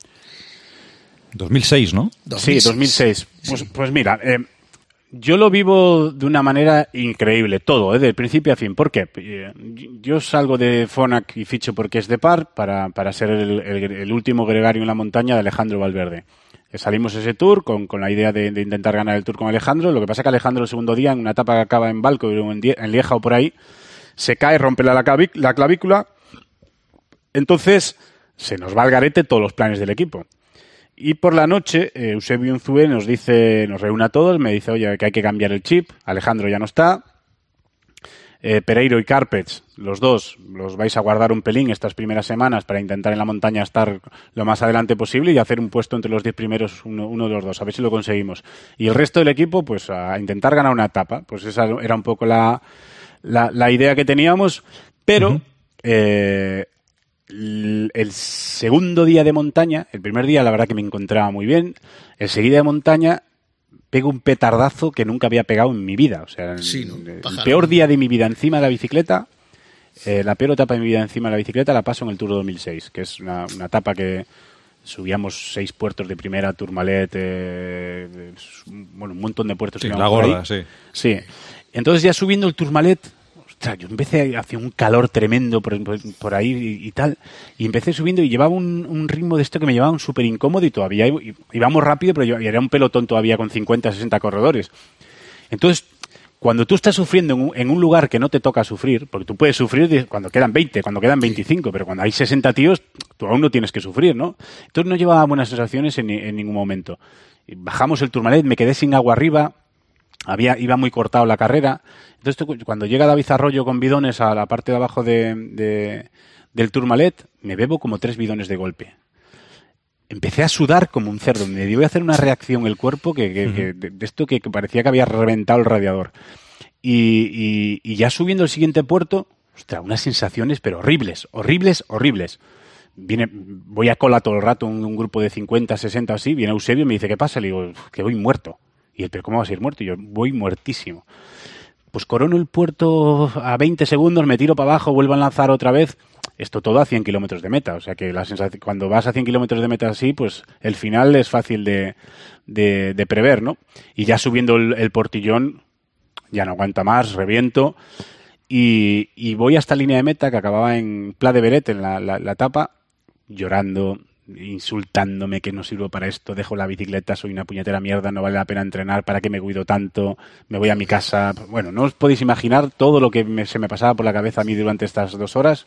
dos mil seis, ¿no? dos mil seis. Sí, dos mil seis. Pues, sí. pues mira, eh, yo lo vivo de una manera increíble, todo, ¿eh? Del principio a fin. ¿Por qué? Eh, yo salgo de Fonac y ficho porque es de par para, para ser el, el, el último gregario en la montaña de Alejandro Valverde. Salimos ese Tour con, con la idea de, de intentar ganar el Tour con Alejandro. Lo que pasa es que Alejandro el segundo día, en una etapa que acaba en Balco, en, Die- en Lieja o por ahí, se cae, rompe la, clavic- la clavícula. Entonces se nos va al garete todos los planes del equipo. Y por la noche, eh, Eusebio Unzue nos dice, nos reúne a todos, me dice, oye, que hay que cambiar el chip, Alejandro ya no está, eh, Pereiro y Carpets, los dos, los vais a guardar un pelín estas primeras semanas para intentar en la montaña estar lo más adelante posible y hacer un puesto entre los diez primeros, uno, uno de los dos, a ver si lo conseguimos. Y el resto del equipo, pues a intentar ganar una etapa. Pues esa era un poco la, la, la idea que teníamos, pero uh-huh. eh, el, el segundo día de montaña, el primer día la verdad que me encontraba muy bien, el segundo de montaña pego un petardazo que nunca había pegado en mi vida. O sea, sí, ¿no? el peor día de mi vida encima de la bicicleta, eh, la peor etapa de mi vida encima de la bicicleta la paso en el Tour dos mil seis, que es una, una etapa que subíamos seis puertos de primera, Tourmalet, eh, bueno, un montón de puertos. Sí, la gorda, sí. Sí. Entonces ya subiendo el Tourmalet, ostras, yo empecé, hacía un calor tremendo por, por, por ahí y, y tal, y empecé subiendo y llevaba un, un ritmo de esto que me llevaba un súper incómodo y todavía íbamos rápido, pero yo, era un pelotón todavía con cincuenta, sesenta corredores. Entonces, cuando tú estás sufriendo en un, en un lugar que no te toca sufrir, porque tú puedes sufrir cuando quedan veinte, cuando quedan veinticinco, pero cuando hay sesenta tíos, tú aún no tienes que sufrir, ¿no? Entonces no llevaba buenas sensaciones en, en ningún momento. Bajamos el Tourmalet, me quedé sin agua arriba, había iba muy cortado la carrera. Entonces tú, cuando llega David Arroyo con bidones a la parte de abajo de, de, del Tourmalet, me bebo como tres bidones de golpe. Empecé a sudar como un cerdo. Me dio a hacer una reacción el cuerpo que, que, uh-huh. que de, de esto que, que parecía que había reventado el radiador. Y, y, y ya subiendo el siguiente puerto, ostras, unas sensaciones pero horribles, horribles, horribles. Viene, voy a cola todo el rato, un, un grupo de cincuenta, sesenta así, viene Eusebio y me dice, ¿qué pasa? Le digo, que voy muerto. Y él, ¿pero cómo vas a ir muerto? Y yo, voy muertísimo. Pues corono el puerto a veinte segundos, me tiro para abajo, vuelvo a lanzar otra vez. Esto todo a cien kilómetros de meta. O sea que la sensación, cuando vas a cien kilómetros de meta así, pues el final es fácil de, de, de prever, ¿no? Y ya subiendo el, el portillón, ya no aguanta más, reviento. Y, y voy hasta línea de meta, que acababa en Pla de Beret, en la, la, la etapa, llorando, insultándome que no sirvo para esto, dejo la bicicleta, soy una puñetera mierda, no vale la pena entrenar, ¿para qué me cuido tanto? Me voy a mi casa. Bueno, no os podéis imaginar todo lo que me, se me pasaba por la cabeza a mí durante estas dos horas.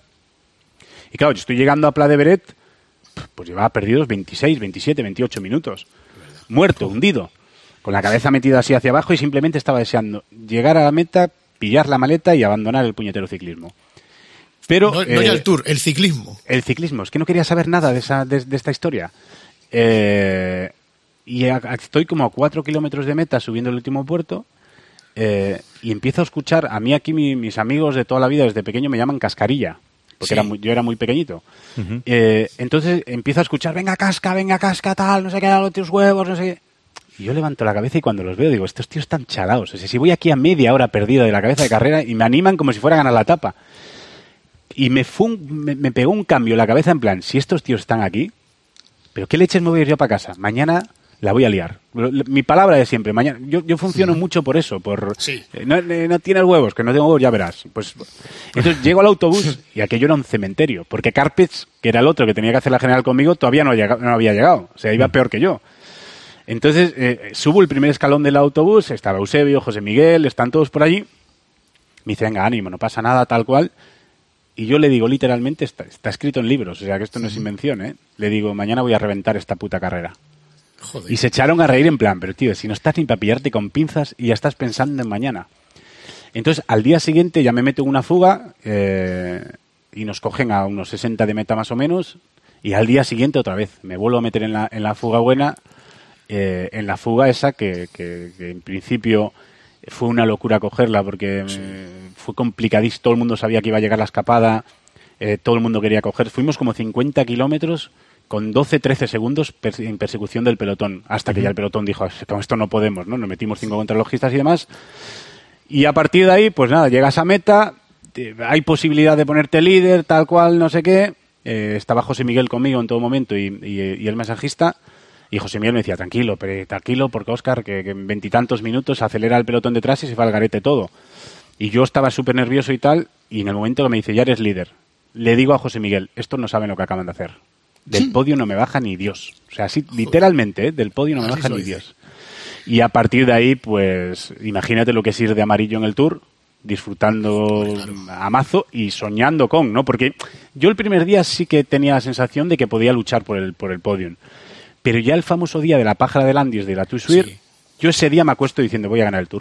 Y claro, yo estoy llegando a Pla de Beret, pues llevaba perdidos veintiséis, veintisiete, veintiocho minutos. Muerto, hundido, con la cabeza metida así hacia abajo y simplemente estaba deseando llegar a la meta, pillar la maleta y abandonar el puñetero ciclismo. Pero, no, no eh, ya el Tour, el ciclismo. El ciclismo, es que no quería saber nada de esa de, de esta historia. Eh, y a, a, estoy como a cuatro kilómetros de meta subiendo el último puerto eh, y empiezo a escuchar, a mí aquí mi, mis amigos de toda la vida desde pequeño me llaman Cascarilla, porque sí. era muy, yo era muy pequeñito. Uh-huh. Eh, entonces empiezo a escuchar, venga Casca, venga Casca, tal, no sé qué, los tus huevos, no sé qué. Y yo levanto la cabeza y cuando los veo digo, estos tíos están chalados. O sea, si voy aquí a media hora perdida de la cabeza de carrera y me animan como si fuera a ganar la etapa. Y me, fue un, me, me pegó un cambio en la cabeza en plan, si estos tíos están aquí, ¿pero qué leches me voy a ir yo para casa? Mañana la voy a liar. Mi palabra de siempre, mañana. Yo, yo funciono sí. mucho por eso, por sí. eh, no, eh, no tienes huevos, que no tengo huevos, ya verás. Pues entonces llego al autobús y aquello era un cementerio, porque Carpets, que era el otro que tenía que hacer la general conmigo, todavía no, llega, no había llegado. O sea, iba peor que yo. Entonces eh, subo el primer escalón del autobús, estaba Eusebio, José Miguel, están todos por allí. Me dice, venga, ánimo, no pasa nada, tal cual. Y yo le digo, literalmente, está, está escrito en libros, o sea que esto no es invención, ¿eh? Le digo, mañana voy a reventar esta puta carrera. Joder. Y se echaron a reír en plan, pero tío, si no estás ni para pillarte con pinzas y ya estás pensando en mañana. Entonces, al día siguiente ya me meto en una fuga eh, y nos cogen a unos sesenta de meta más o menos, y al día siguiente otra vez me vuelvo a meter en la, en la fuga buena, eh, en la fuga esa que, que, que en principio fue una locura cogerla porque sí. eh, fue complicadísimo, todo el mundo sabía que iba a llegar la escapada, eh, todo el mundo quería coger, fuimos como cincuenta kilómetros con doce, trece segundos per- en persecución del pelotón, hasta uh-huh. que ya el pelotón dijo, con esto no podemos, ¿no? Nos metimos cinco contrarrelojistas y demás, y a partir de ahí, pues nada, llegas a meta, te, hay posibilidad de ponerte líder, tal cual, no sé qué, eh, estaba José Miguel conmigo en todo momento y, y, y el mensajista. Y José Miguel me decía, tranquilo, pero tranquilo, porque Óscar, que, que en veintitantos minutos acelera el pelotón detrás y se va al garete todo. Y yo estaba súper nervioso y tal, y en el momento que me dice, ya eres líder, le digo a José Miguel, estos no saben lo que acaban de hacer. Del podio no me baja ni Dios. O sea, así, literalmente, ¿eh? Del podio no me baja ni Dios. Y a partir de ahí, pues, imagínate lo que es ir de amarillo en el Tour, disfrutando claro. a mazo y soñando con, ¿no? Porque yo el primer día sí que tenía la sensación de que podía luchar por el, por el podium. Pero ya el famoso día de la pájara de Landis de la Toussuire, sí. yo ese día me acuesto diciendo voy a ganar el Tour.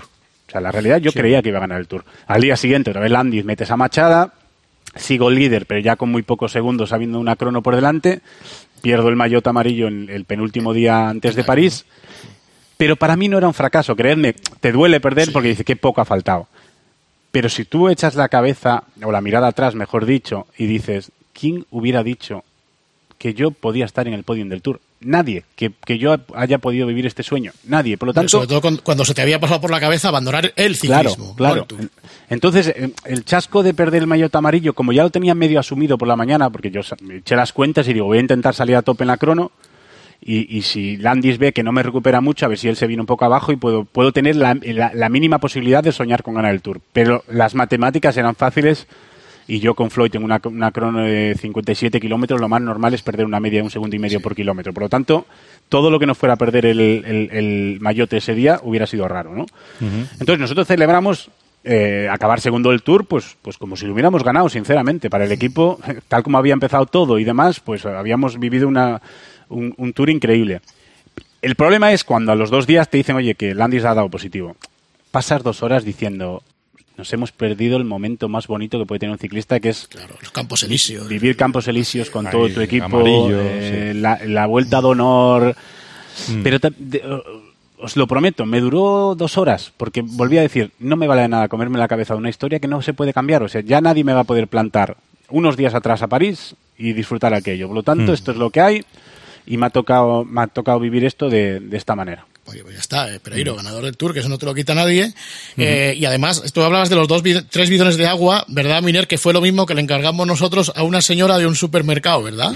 O sea, la realidad yo sí. creía que iba a ganar el Tour. Al día siguiente, otra vez Landis mete esa machada, sigo líder, pero ya con muy pocos segundos, habiendo una crono por delante, pierdo el maillot amarillo en el penúltimo día antes de París, pero para mí no era un fracaso, creedme, te duele perder porque dices qué poco ha faltado. Pero si tú echas la cabeza, o la mirada atrás, mejor dicho, y dices, ¿quién hubiera dicho que yo podía estar en el podium del Tour? Nadie, que, que yo haya podido vivir este sueño. Nadie, por lo tanto... Sobre todo cuando, cuando se te había pasado por la cabeza abandonar el ciclismo. Claro, claro. Entonces, el chasco de perder el maillot amarillo, como ya lo tenía medio asumido por la mañana, porque yo eché las cuentas y digo, voy a intentar salir a tope en la crono, y, y si Landis ve que no me recupera mucho, a ver si él se viene un poco abajo y puedo, puedo tener la, la, la mínima posibilidad de soñar con ganar el Tour. Pero las matemáticas eran fáciles... Y yo con Floyd tengo una, una crono de cincuenta y siete kilómetros, lo más normal es perder una media de un segundo y medio sí. por kilómetro. Por lo tanto, todo lo que no fuera a perder el, el, el maillot ese día hubiera sido raro, ¿no? Uh-huh. Entonces nosotros celebramos eh, acabar segundo del Tour, pues, pues como si lo hubiéramos ganado, sinceramente. Para el equipo, tal como había empezado todo y demás, pues habíamos vivido una, un, un Tour increíble. El problema es cuando a los dos días te dicen, oye, que Landis ha dado positivo. Pasas dos horas diciendo... Nos hemos perdido el momento más bonito que puede tener un ciclista, que es claro, los Campos Elíseos. Vivir Campos Elíseos con Ahí, todo tu equipo, amarillo, eh, sí. la, la vuelta de honor. Mm. Pero te, de, os lo prometo, me duró dos horas, porque volví a decir, no me vale de nada comerme la cabeza de una historia que no se puede cambiar. O sea, ya nadie me va a poder plantar unos días atrás a París y disfrutar aquello. Por lo tanto, mm. esto es lo que hay y me ha tocado, me ha tocado vivir esto de, de esta manera. Oye, pues ya está, eh, Pereiro, uh-huh. ganador del Tour, que eso no te lo quita nadie. Uh-huh. Eh, y además, tú hablabas de los dos, tres bidones de agua, ¿verdad, Miner? Que fue lo mismo que le encargamos nosotros a una señora de un supermercado, ¿verdad?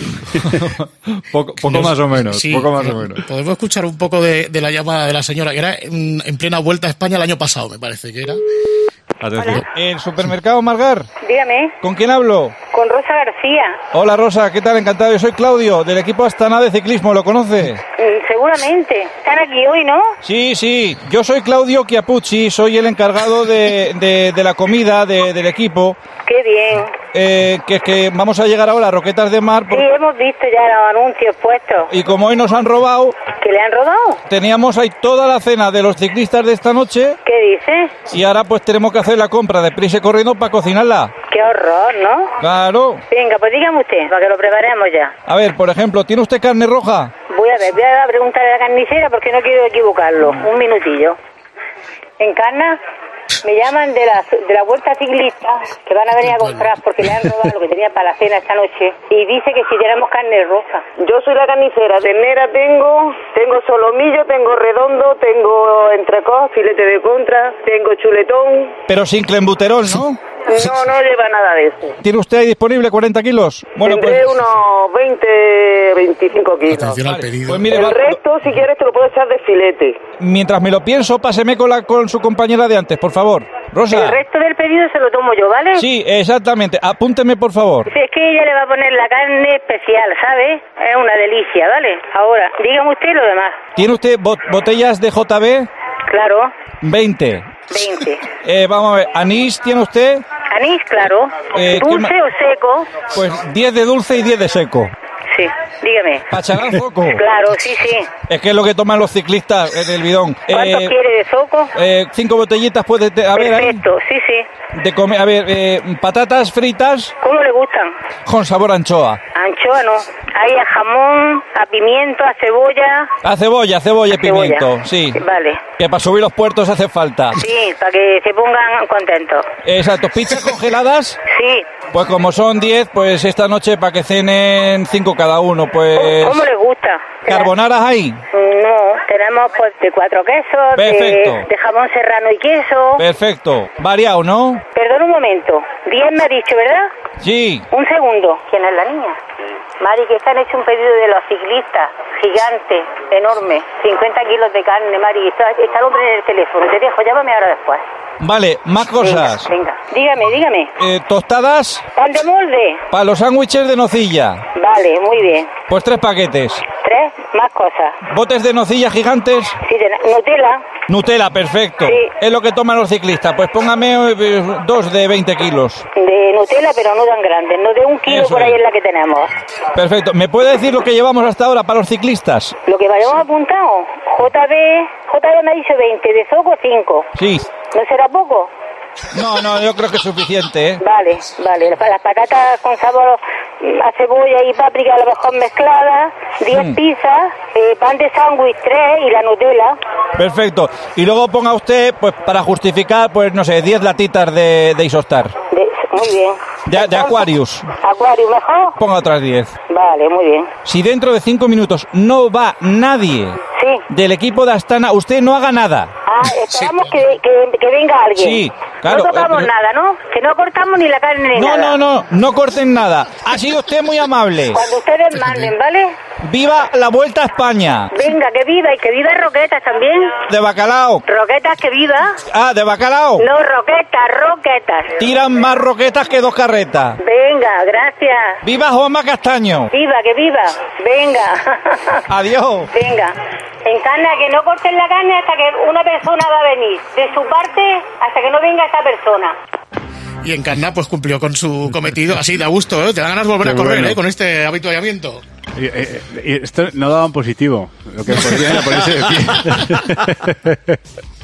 poco poco Nos, más o menos, sí, poco más o menos. Podemos escuchar un poco de, de la llamada de la señora, que era en, en plena Vuelta a España el año pasado, me parece que era. Atención. ¿El supermercado Margar? Dígame. ¿Con quién hablo? Con Rosa García. Hola Rosa, ¿qué tal? Encantado. Yo soy Claudio, del equipo Astana de ciclismo, ¿lo conoce? Mm, seguramente. Están aquí hoy, ¿no? Sí, sí. Yo soy Claudio Chiapucci, soy el encargado de, de, de la comida de, del equipo. Qué bien. Eh, que es que vamos a llegar ahora a Roquetas de Mar. Por... Sí, hemos visto ya los anuncios puestos. Y como hoy nos han robado... ¿Que le han robado? Teníamos ahí toda la cena de los ciclistas de esta noche. ¿Qué dices? Y ahora pues tenemos que hacer la compra de prisa y corriendo para cocinarla. Qué horror, ¿no? Claro. Venga, pues dígame usted, para que lo preparemos ya. A ver, por ejemplo, ¿tiene usted carne roja? Voy a ver, voy a preguntarle a la carnicera porque no quiero equivocarlo. Un minutillo. ¿Encarna? Me llaman de la, de la Vuelta Ciclista, que van a venir a comprar porque le han robado lo que tenía para la cena esta noche. Y dice que si tenemos carne roja. Yo soy la carnicera. Ternera tengo, tengo solomillo, tengo redondo, tengo entrecot, filete de contra, tengo chuletón. Pero sin clenbuterol, ¿no? No, no lleva nada de eso. ¿Tiene usted ahí disponible cuarenta kilos? Bueno, Tendré pues... unos veinte, veinticinco kilos. Atención al pedido. Pues mire, el va... resto, si quieres, te lo puedo echar de filete. Mientras me lo pienso, páseme con, la, con su compañera de antes, por favor. Rosa. El resto del pedido se lo tomo yo, ¿vale? Sí, exactamente. Apúnteme, por favor. Sí, es que ella le va a poner la carne especial, ¿sabe? Es una delicia, ¿vale? Ahora, dígame usted lo demás. ¿Tiene usted bot- botellas de J B? Claro. veinte. veinte. Eh, vamos a ver, ¿anís tiene usted? Anís, claro. Eh, ¿Dulce o seco? Pues diez de dulce y diez de seco. Sí, dígame. ¿Pacharán foco? Claro, sí, sí. Es que es lo que toman los ciclistas en el bidón. ¿Cuánto eh, quiere de soco? Eh, cinco botellitas puede... Te- a Perfecto, ver, sí, sí. De comer, a ver, eh, patatas fritas... ¿Cómo le gustan? Con sabor a anchoa. Anchoa no. Hay a jamón, a pimiento, a cebolla... A cebolla, cebolla y cebolla. pimiento, sí. Vale. Que para subir los puertos hace falta. Sí, para que se pongan contentos. Exacto. ¿Pizzas congeladas? Sí. Pues como son diez, pues esta noche para que cenen cinco cada uno, pues... ¿Cómo les gusta? ¿Carbonaras hay? No, tenemos pues de cuatro quesos, Perfecto. de, de jamón serrano y queso. Perfecto. Variado, ¿no? Perdón un momento. diez me ha dicho, ¿verdad? Sí. Un segundo. ¿Quién es la niña? Mari, que están hecho un pedido de los ciclistas, gigante, enorme, cincuenta kilos de carne, Mari, está, está el hombre en el teléfono, te dejo, llámame ahora después. Vale, más cosas. Venga, venga. dígame, dígame. Eh, tostadas ¿Pan de molde? para los sándwiches de nocilla. Vale, muy bien. Pues tres paquetes. Tres, más cosas. ¿Botes de nocilla gigantes? Sí, de Nutella. Nutella, perfecto. Sí. Es lo que toman los ciclistas. Pues póngame eh, dos de veinte kilos. De Nutella, pero no tan grandes, no de un kilo. Eso por ahí es la que tenemos. Perfecto. ¿Me puede decir lo que llevamos hasta ahora para los ciclistas? Lo que vayamos apuntado. J B, J B me ha dicho veinte, de Zoco cinco. Sí. ¿No será poco? No, no, yo creo que es suficiente, ¿eh? Vale, vale. Las patatas con sabor a cebolla y páprica a lo mejor mezcladas, diez mm. pizzas, eh, pan de sándwich tres y la Nutella. Perfecto. Y luego ponga usted, pues para justificar, pues no sé, diez latitas de, de Isostar. De, muy bien. De, de Aquarius. Aquarius, mejor. Ponga otras diez. Vale, muy bien. Si dentro de cinco minutos no va nadie sí. del equipo de Astana, usted no haga nada. Ah, esperamos sí. que, que, que venga alguien. Sí, claro. No tocamos eh, nada, ¿no? Que no cortamos ni la carne ni no, nada. No, no, no, no corten nada. Ha sido usted muy amable. Cuando ustedes manden, ¿vale? ¡Viva la Vuelta a España! Venga, que viva y que viva Roquetas también. De bacalao. Roquetas, que viva. Ah, de bacalao. No, Roquetas, Roquetas. Tiran más roquetas que dos carretas. Venga, gracias. ¡Viva Juanma Castaño! ¡Viva, que viva! Venga. Adiós. Venga. Encarna, que no corten la carne hasta que una persona va a venir. De su parte, hasta que no venga esa persona. Y Encarna pues cumplió con su cometido. Así, da gusto, ¿eh? Te dan ganas de volver Qué a correr, bueno. ¿eh? Con este habituallamiento. Y, eh, y esto no daban positivo. Lo que podría era ponerse de pie.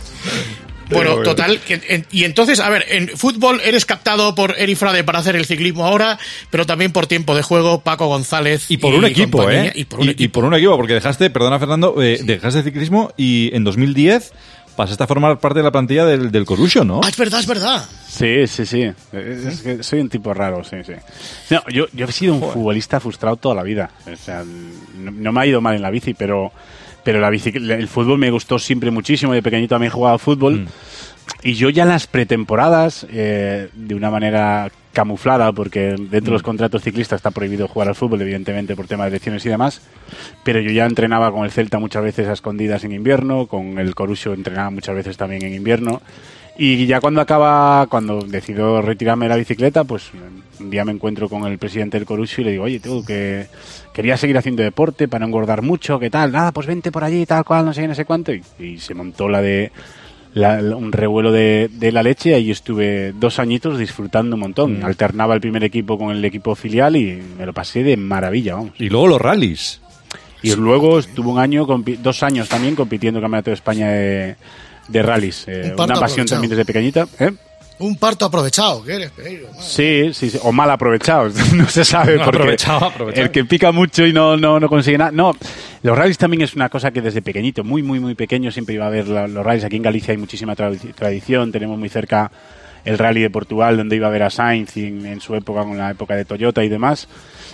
Bueno, total, que, en, y entonces, a ver, en fútbol eres captado por Eri Frade para hacer el ciclismo ahora, pero también por tiempo de juego, Paco González. Y por y un equipo, compañía, ¿eh? Y por un, y, equipo. y por un equipo, porque dejaste, perdona Fernando, eh, dejaste el ciclismo y en dos mil diez pasaste a formar parte de la plantilla del, del Corusio, ¿no? Ah, es verdad, es verdad. Sí, sí, sí. Es que soy un tipo raro, sí, sí. No, yo, yo he sido un Joder. futbolista frustrado toda la vida. O sea, no, no me ha ido mal en la bici, pero, pero la bici, el fútbol me gustó siempre muchísimo. De pequeñito también jugaba fútbol. Mm. Y yo ya en las pretemporadas, eh, de una manera camuflada, porque dentro mm. de los contratos ciclistas está prohibido jugar al fútbol, evidentemente, por temas de lesiones y demás, pero yo ya entrenaba con el Celta muchas veces a escondidas en invierno, con el Corusio entrenaba muchas veces también en invierno, y ya cuando acaba, cuando decido retirarme de la bicicleta, pues un día me encuentro con el presidente del Corusio y le digo, oye, tú, que quería seguir haciendo deporte para no engordar mucho, ¿qué tal? Nada, pues vente por allí, tal cual, no sé qué, no sé cuánto, y, y se montó la de... La, un revuelo de, de la leche. Ahí estuve dos añitos disfrutando un montón. Mm. Alternaba el primer equipo con el equipo filial y me lo pasé de maravilla, vamos. Y luego los rallies. Y sí. luego estuve un año, dos años también compitiendo en el Campeonato de España de, de rallies. Eh, una pasión aprovechado. También desde pequeñita. ¿Eh? Un parto aprovechado, ¿qué eres, Pereiro? Sí, sí, sí, o mal aprovechado, no se sabe. No, porque aprovechado, aprovechado. El que pica mucho y no, no, no consigue nada. No, los rallies también es una cosa que desde pequeñito, muy, muy, muy pequeño, siempre iba a ver la, los rallies. Aquí en Galicia hay muchísima tra- tradición, tenemos muy cerca el rally de Portugal, donde iba a ver a Sainz en, en su época, con la época de Toyota y demás.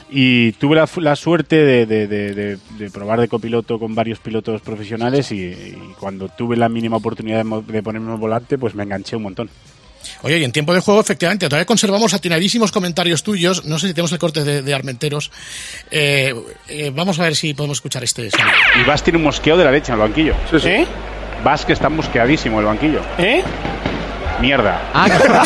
Y tuve la, la suerte de, de, de, de, de probar de copiloto con varios pilotos profesionales y, y cuando tuve la mínima oportunidad de, de ponerme un volante, pues me enganché un montón. Oye, y en tiempo de juego, efectivamente, todavía conservamos atinadísimos comentarios tuyos. No sé si tenemos el corte de, de Armenteros. Eh, eh, vamos a ver si podemos escuchar este sonido. Y Bas tiene un mosqueo de la leche en el banquillo. Sí, sí. ¿Eh? Bas que está mosqueadísimo el banquillo. ¿Eh? Mierda. Ah,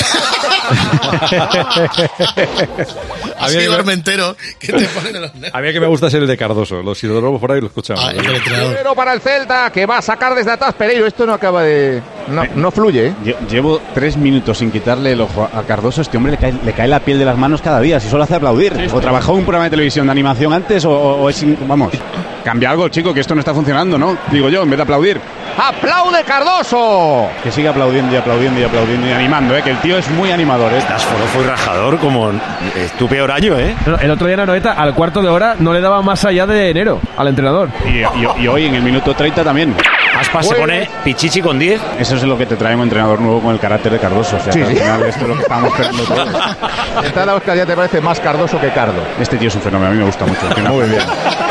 ha sido Armentero que te ponen en los nervios. A mí que me gusta ser el de Cardoso. Los hidrólogos por ahí lo escuchamos. Ah, Pero para el Celta, que va a sacar desde atrás Pereiro. Esto no acaba de... No, no fluye, ¿eh? Llevo tres minutos sin quitarle el ojo a Cardoso. Este hombre le cae, le cae la piel de las manos cada día. Si solo hace aplaudir. Sí, sí. O trabajó en un programa de televisión de animación antes o, o es... Vamos, cambia algo, chico, que esto no está funcionando, ¿no? Digo yo, en vez de aplaudir. ¡Aplaude Cardoso! Que siga aplaudiendo y aplaudiendo y aplaudiendo y animando, ¿eh? Que el tío es muy animador, ¿eh? Estás forofo y rajador como es tu peor año, ¿eh? El otro día en Anoeta, al cuarto de hora, no le daba más allá de enero al entrenador. Y, y, y hoy, en el minuto treinta también. Aspas se pone Pichichi con diez. Eso es lo que te trae un entrenador nuevo con el carácter de Cardoso. O sea, sí, que al sí. final esto es lo que estamos esperando todos. Esta la Oscar ya te parece más Cardoso que Cardo. Este tío es un fenómeno, a mí me gusta mucho. Muy bien.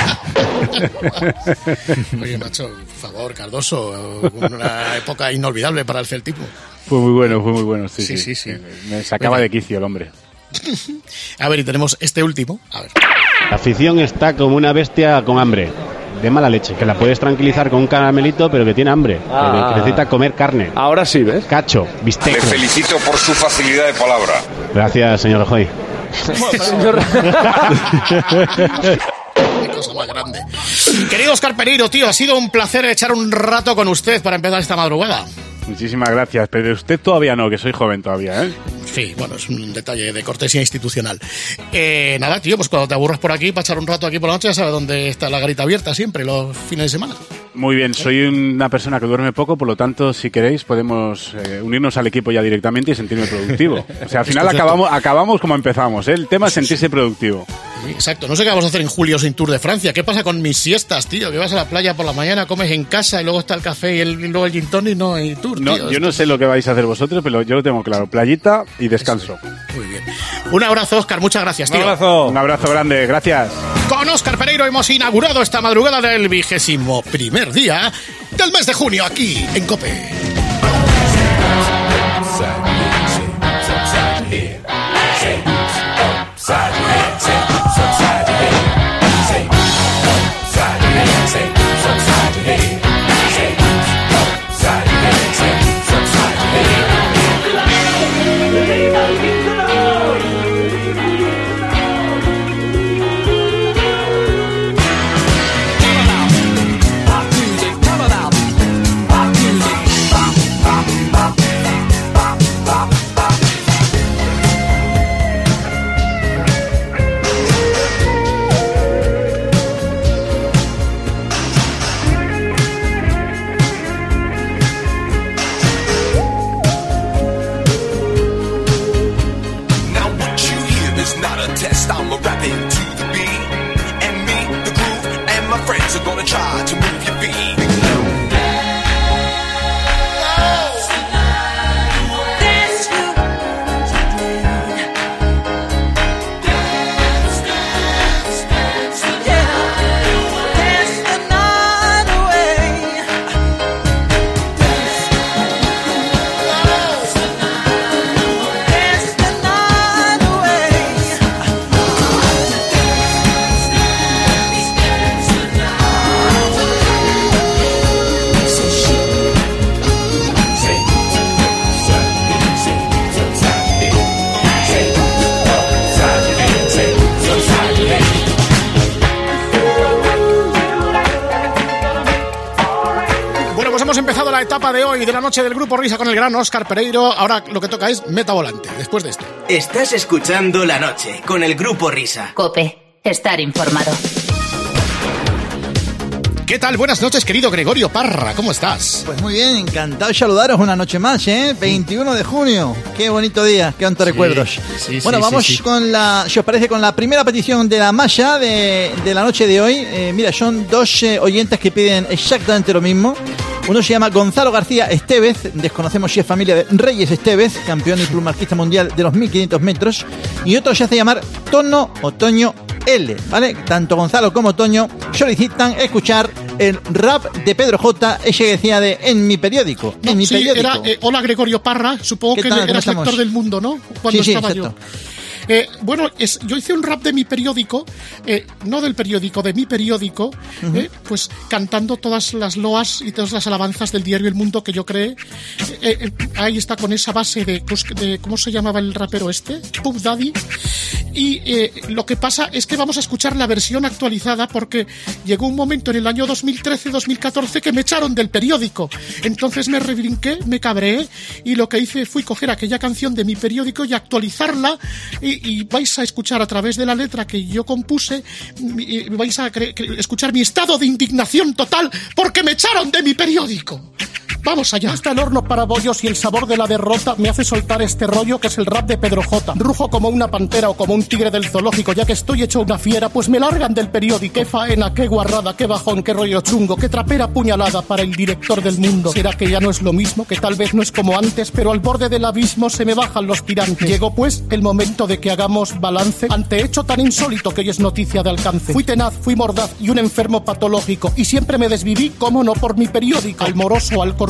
Oye, macho, por favor, Cardoso, una época inolvidable para el celtismo. Fue muy bueno, fue muy bueno, sí, sí, sí. sí, sí. Me sacaba de quicio el hombre. A ver, y tenemos este último. A ver. La afición está como una bestia con hambre. De mala leche, que la puedes tranquilizar con un caramelito, pero que tiene hambre, ah, que, que necesita comer carne. Ahora sí, ¿ves? Cacho, bistec. Le felicito por su facilidad de palabra. Gracias, señor Rajoy. cosa más grande. Querido Óscar Pereiro, tío, ha sido un placer echar un rato con usted para empezar esta madrugada. Muchísimas gracias, pero usted todavía no, que soy joven todavía, ¿eh? Sí, bueno, es un detalle de cortesía institucional. Eh, nada, tío, pues cuando te aburras por aquí, para echar un rato aquí por la noche, ya sabes dónde está la garita abierta siempre, los fines de semana. Muy bien, soy una persona que duerme poco, por lo tanto, si queréis, podemos eh, unirnos al equipo ya directamente y sentirme productivo. O sea, al final acabamos, acabamos como empezamos, ¿eh? El tema es sentirse productivo. Sí, exacto, no sé qué vamos a hacer en julio sin Tour de Francia. ¿Qué pasa con mis siestas, tío? Que vas a la playa por la mañana, comes en casa y luego está el café y, el, y luego el gin tonic, no hay Tour, no, tío. Yo no sé lo que vais a hacer vosotros, pero yo lo tengo claro. Playita y descanso. Muy bien. Un abrazo, Óscar, muchas gracias, tío. Un abrazo. Un abrazo grande, gracias. Con Óscar Pereiro hemos inaugurado esta madrugada del vigésimo primer día del mes de junio aquí en COPE. Etapa de hoy de la noche del Grupo Risa con el gran Óscar Pereiro. Ahora lo que toca es meta volante. Después de esto, estás escuchando La Noche con el Grupo Risa. COPE, estar informado. ¿Qué tal? Buenas noches, querido Gregorio Parra, ¿cómo estás? Pues muy bien, encantado de saludaros una noche más, ¿eh? veintiuno de junio, qué bonito día, qué tantos sí, recuerdos. Sí, bueno, sí, vamos sí, sí. con la, si os parece, con la primera petición de la malla de, de la noche de hoy. Eh, mira, son dos eh, oyentes que piden exactamente lo mismo. Uno se llama Gonzalo García Estevez, desconocemos si es familia de Reyes Estevez, campeón y plurimarquista mundial de los mil quinientos metros, y otro se hace llamar Tono Otoño L, ¿vale? Tanto Gonzalo como Toño solicitan escuchar el rap de Pedro J, ese que decía de en mi periódico, en no, mi sí, periódico. Era, eh, hola Gregorio Parra, supongo que tal, eras lector del Mundo, ¿no? Cuando sí, sí, estaba exacto. yo. Eh, bueno, es, yo hice un rap de mi periódico, eh, no del periódico, de mi periódico, uh-huh. eh, pues cantando todas las loas y todas las alabanzas del diario El Mundo que yo creé. Eh, eh, ahí está con esa base de, de ¿cómo se llamaba el rapero este? Puff Daddy. Y eh, lo que pasa es que vamos a escuchar la versión actualizada porque llegó un momento en el año dos mil trece dos mil catorce que me echaron del periódico. Entonces me rebrinqué, me cabreé y lo que hice fue coger aquella canción de mi periódico y actualizarla y y vais a escuchar a través de la letra que yo compuse, y vais a cre- cre- escuchar mi estado de indignación total porque me echaron de mi periódico. Vamos allá. Está el horno para bollos y el sabor de la derrota me hace soltar este rollo que es el rap de Pedro J. Rujo como una pantera o como un tigre del zoológico, ya que estoy hecho una fiera, pues me largan del periódico. Qué faena, qué guarrada, qué bajón, qué rollo chungo, qué trapera puñalada para el director del Mundo. ¿Será que ya no es lo mismo? Que tal vez no es como antes, pero al borde del abismo se me bajan los tirantes. Llegó pues el momento de que hagamos balance ante hecho tan insólito que hoy es noticia de alcance. Fui tenaz, fui mordaz y un enfermo patológico, y siempre me desviví, como no, por mi periódico. Al moroso, al corrupto,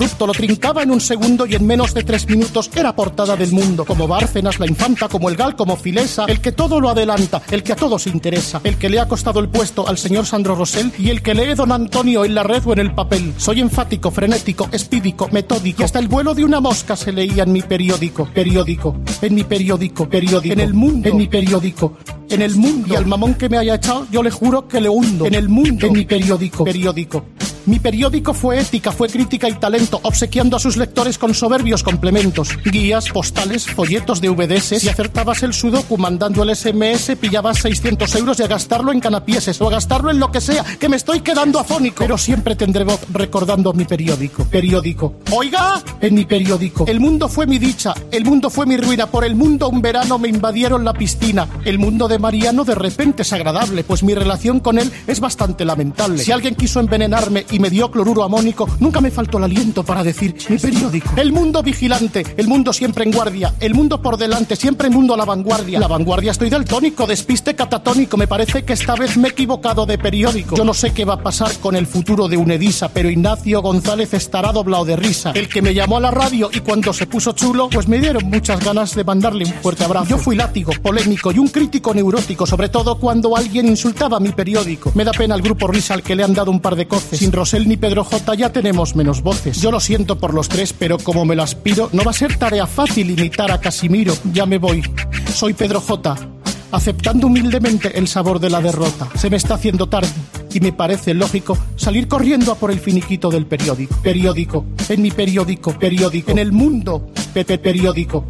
corrupto lo trincaba en un segundo y en menos de tres minutos era portada del mundo. Como Bárcenas, la infanta, como el Gal, como Filesa, el que todo lo adelanta, el que a todos interesa, el que le ha costado el puesto al señor Sandro Rosell y el que lee Don Antonio en la red o en el papel. Soy enfático, frenético, espídico, metódico. Hasta el vuelo de una mosca se leía en mi periódico. Periódico, en mi periódico, periódico. En el mundo, en mi periódico. En el mundo. Y al mamón que me haya echado, yo le juro que le hundo. En el mundo, en mi periódico, periódico. Mi periódico fue ética, fue crítica y talento, obsequiando a sus lectores con soberbios complementos. Guías, postales, folletos de V D S. Si acertabas el sudoku mandando el S M S, pillabas seiscientos euros y a gastarlo en canapieses o a gastarlo en lo que sea, que me estoy quedando afónico. Pero siempre tendré voz recordando mi periódico. Periódico. ¡Oiga! En mi periódico. El mundo fue mi dicha, el mundo fue mi ruina. Por el mundo un verano me invadieron la piscina. El mundo de Mariano de repente es agradable, pues mi relación con él es bastante lamentable. Si alguien quiso envenenarme y me dio cloruro amónico, nunca me faltó el aliento para decir mi periódico. El mundo vigilante, el mundo siempre en guardia, el mundo por delante, siempre el mundo a la vanguardia. La vanguardia estoy daltónico, despiste catatónico, me parece que esta vez me he equivocado de periódico. Yo no sé qué va a pasar con el futuro de Unedisa, pero Ignacio González estará doblado de risa. El que me llamó a la radio y cuando se puso chulo, pues me dieron muchas ganas de mandarle un fuerte abrazo. Yo fui látigo, polémico y un crítico neurótico, sobre todo cuando alguien insultaba mi periódico. Me da pena al grupo Risa al que le han dado un par de coces. Sin Rosell ni Pedro J ya tenemos menos voces. Yo lo siento por los tres, pero como me lo aspiro, no va a ser tarea fácil imitar a Casimiro. Ya me voy. Soy Pedro J, aceptando humildemente el sabor de la derrota. Se me está haciendo tarde y me parece lógico salir corriendo a por el finiquito del periódico. Periódico, en mi periódico, periódico, en el mundo, Pepe periódico.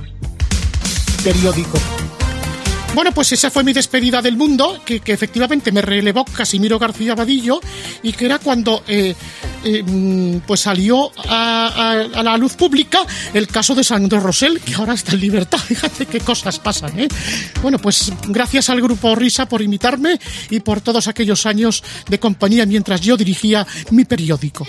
Periódico. Bueno, pues esa fue mi despedida del mundo, que, que efectivamente me relevó Casimiro García Vadillo, y que era cuando eh, eh, pues salió a, a, a la luz pública el caso de Sandro Rosell, que ahora está en libertad. Fíjate qué cosas pasan, ¿eh? Bueno, pues gracias al grupo Risa por invitarme y por todos aquellos años de compañía mientras yo dirigía mi periódico.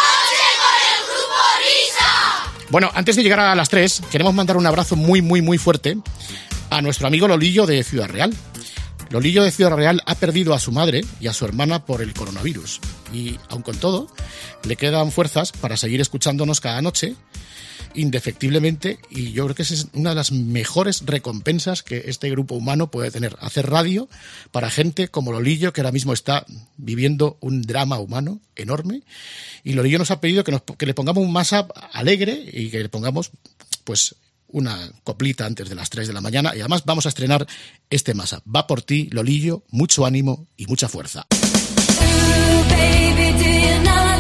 Bueno, antes de llegar a las tres, queremos mandar un abrazo muy, muy, muy fuerte a nuestro amigo Lolillo de Ciudad Real. Lolillo de Ciudad Real ha perdido a su madre y a su hermana por el coronavirus. Y, aun con todo, le quedan fuerzas para seguir escuchándonos cada noche, indefectiblemente, y yo creo que esa es una de las mejores recompensas que este grupo humano puede tener. Hacer radio para gente como Lolillo, que ahora mismo está viviendo un drama humano enorme. Y Lolillo nos ha pedido que, nos, que le pongamos un mashup alegre y que le pongamos, pues, una coplita antes de las tres de la mañana, y además vamos a estrenar este mashup. Va por ti, Lolillo, mucho ánimo y mucha fuerza. Ooh, baby, do you know